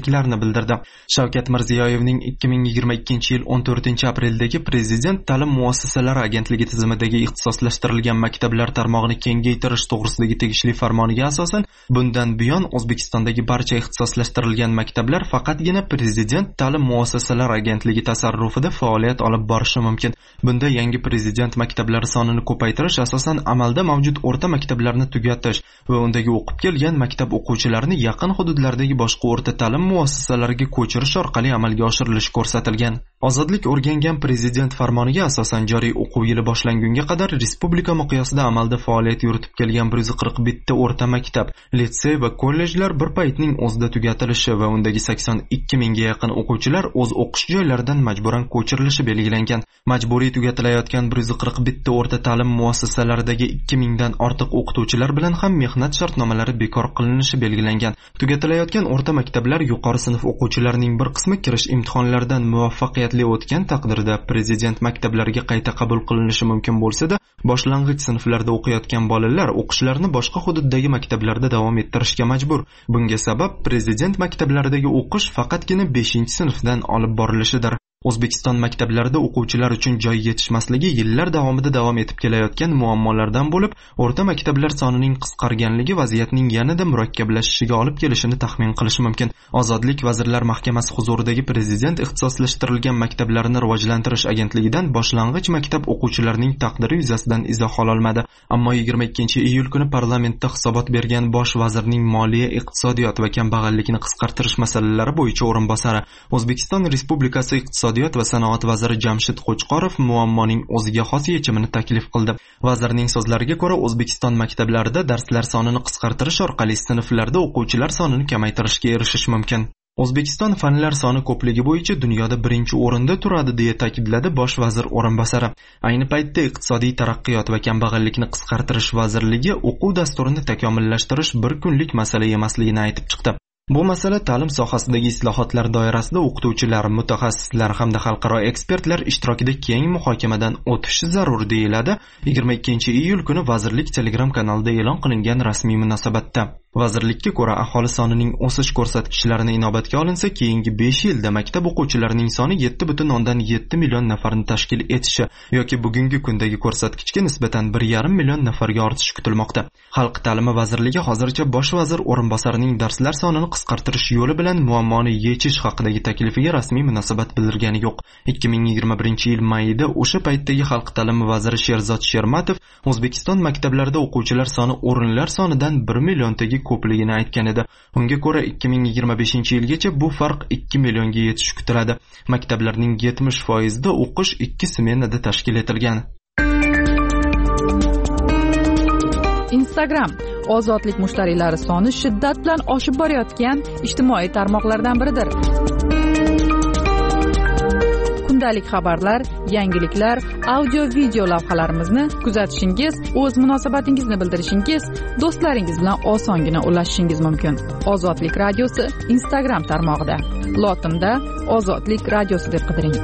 bildirdi. Shavkat Mirziyoyevning 2022-yil 14-apreldagi Prezident ta'lim muassasalari agentligi tizimidagi ixtisoslashtirilgan maktablar tarmog'ini kengaytirish to'g'risidagi tegishli farmoniga asosan bundan buyon O'zbekistondagi barcha ixtisoslashtirilgan maktablar faqatgina Prezident ta'lim muassasalari agentligi tasarrufida faoliyat olib borishi mumkin. Bunda yangi Prezident maktablari sonini ko'paytirish asosan amalda mavjud o'rta maktablarni tugatish va undagi o'qib kelgan maktab o'quvchilarini yaqin hududlardagi boshqa o'rta ta'lim muassasalariga ko'chirish orqali amalga oshirilishi ko'rsatilgan. Ozodlik o'rgangan Prezident farmoniga asosan joriy o'quv yili boshlangunga qadar respublika miqyosida amalda faoliyat yuritib kelgan 141 ta o'rta maktab, litsey va kollejlar bir paytning o'zida tugatilishi va undagi 82 mingga yaqin o'quvchilar o'z o'qish joylaridan majburan ko'chirilishi belgilangan. Majburiy tugatilayotgan 141 ta o'rta ta'lim muassasalaridagi 2000 dan ortiq o'qituvchilar bilan ham mehnat shartnomalari bekor qilinishi belgilangan. Tugatilayotgan o'rta maktablar yuqori sinf o'quvchilarining bir qismi kirish imtihonlaridan muvaffaqiyatli o'tgan taqdirda Prezident maktablariga qayta qabul qilinishi mumkin bo'lsa-da, boshlang'ich sinflarda o'qiyotgan bolalar o'qishlarini boshqa hududdagi maktablarda davom ettirishga majbur. Bunga sabab Prezident maktablaridagi o'qish faqatgina 5-sinfdan olib borilishidir. O'zbekiston maktablarida o'quvchilar uchun joy yetishmasligi yillar davomida davom etib kelayotgan muammolardan bo'lib, o'rta maktablar sonining qisqarganligi vaziyatning yanada murakkablashishiga olib kelishini taxmin qilish mumkin. Ozodlik Vazirlar Mahkamasi huzuridagi Prezident ixtisoslashtirilgan maktablarni rivojlantirish agentligidan boshlang'ich maktab o'quvchilarining taqdiri yuzasidan izoh ololmadi. Ammo 22-iyul kuni parlamentda hisobot bergan bosh vazirning moliya, iqtisodiyot va kambag'allikni qisqartirish masalalari bo'yicha o'rinbosari, O'zbekiston Respublikasi iqtisodiyot va sanoat vaziri Jamshid Qo'chqorov muammoning o'ziga xos yechimini taklif qildi. Vazirning so'zlariga ko'ra, O'zbekiston maktablarida darslar sonini qisqartirish orqali sinflarda o'quvchilar sonini kamaytirishga erishish mumkin. O'zbekiston fanlar soni ko'pligi bo'yicha dunyoda birinchi o'rinda turadi, deya ta'kidladi bosh vazir o'rinbosari. Ayni paytda Iqtisodiy taraqqiyot va kambag'allikni qisqartirish vazirligi o'quv dasturini takomillashtirish bir kunlik masala emasligini aytib chiqdi. Bu masala ta'lim sohasidagi islohotlar doirasida o'qituvchilar, mutaxassislar hamda xalqaro ekspertlar ishtirokida keng muhokamadan o'tishi zarur, deyiladi 22-iyul kuni vazirlik Telegram kanalida e'lon qilingan rasmiy munosabatda. Vazirlikka ko'ra, aholi sonining o'sish ko'rsatkichlarini inobatga olinsa, keyingi 5 yilda maktab o'quvchilarining soni 7,7 million nafarni tashkil etishi yoki bugungi kundagi ko'rsatkichga nisbatan 1,5 million nafarga ortishi kutilmoqda. Xalq ta'limi vazirligi hozircha bosh vazir o'rinbosarining darslar sonini qisqartirish yo'li bilan muammoni yechish haqidagi taklifiga rasmiy munosabat bildirgani yo'q. 2021-yil mayida o'sha paytdagi xalq ta'limi vaziri Sherzod Shermatov O'zbekiston maktablarida o'quvchilar soni o'rinlar sonidan 1 milliontaga ko'pligini aytgan edi. Unga ko'ra 2025-yilgacha bu farq 2 millionga yetishi kutiladi. Maktablarning 70% o'qish 2 smenada tashkil etilgan. Instagram ozodlik mushtariylari soni shiddat bilan oshib borayotgan ijtimoiy tarmoqlardan biridir. Kundalik xabarlar, yangiliklar, audio-video lavhalarimizni kuzatishingiz, o'z munosabatingizni bildirishingiz, do'stlaringiz bilan osongina ulashishingiz mumkin. Ozodlik radiosi Instagram tarmog'ida. Lotinda Ozodlik radiosi deb qidiring.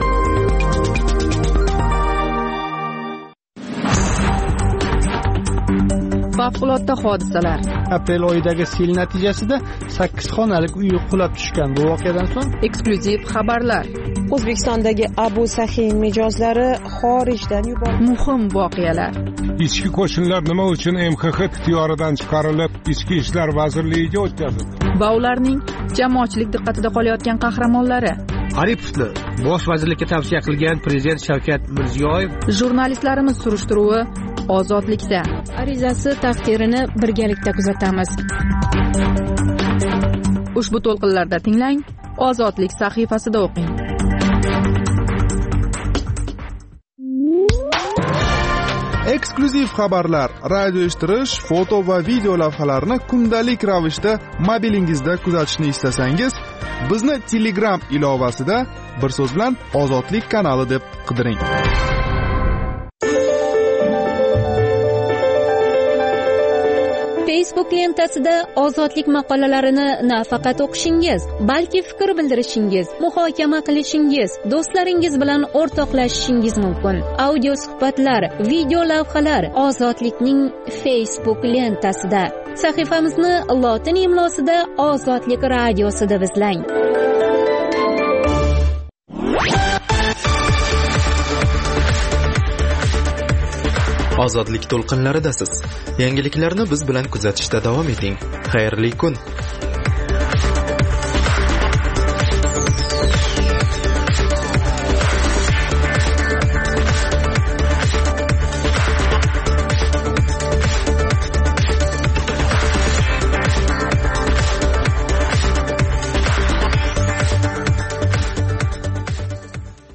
Favqulodda hodisalar. Aprel oyidagi sel natijasida 8 xonalik uy qulab tushgan. Bu voqeadan so'ng eksklyuziv xabarlar. O'zbekistondagi Abu Sahin mijozlari xorijdan yuborildi. Muhim voqealar. Ichki qo'shinlar nima uchun MXX ixtiyoridan chiqarilib, Ichki ishlar vazirligiga o'tkazildi? Va ularning jamoatchilik diqqatida qolayotgan qahramonlari. Aripovni bosh vazirlikka tavsiya qilgan Prezident Shavkat Mirziyoyev. Jurnalistlarimiz surishtiruvi Ozodlikda. Arizasi taqdirini birgalikda kuzatamiz. Ushbu to'lqinlarda tinglang, Ozodlik sahifasida o'qing. Eksklyuziv xabarlar, radio eshittirish, foto va video lavhalarni kundalik ravishda mobilingizda kuzatishni istasangiz, bizni Telegram ilovasida bir so'z bilan Ozodlik kanali deb qidiring. Facebook lentasida ozodlik maqolalarini nafaqat o'qishingiz, balki fikr bildirishingiz, muhokama qilishingiz, do'stlaringiz bilan o'rtoqlashishingiz mumkin. Audio suhbatlar, video lavhalar Ozodlikning Facebook lentasida. Sahifamizni lotin imlosida Ozodlik radiosida izlang. Ozodlik to'lqinlaridasiz. Yangiliklarni biz bilan kuzatishda davom eting. Xayrli kun.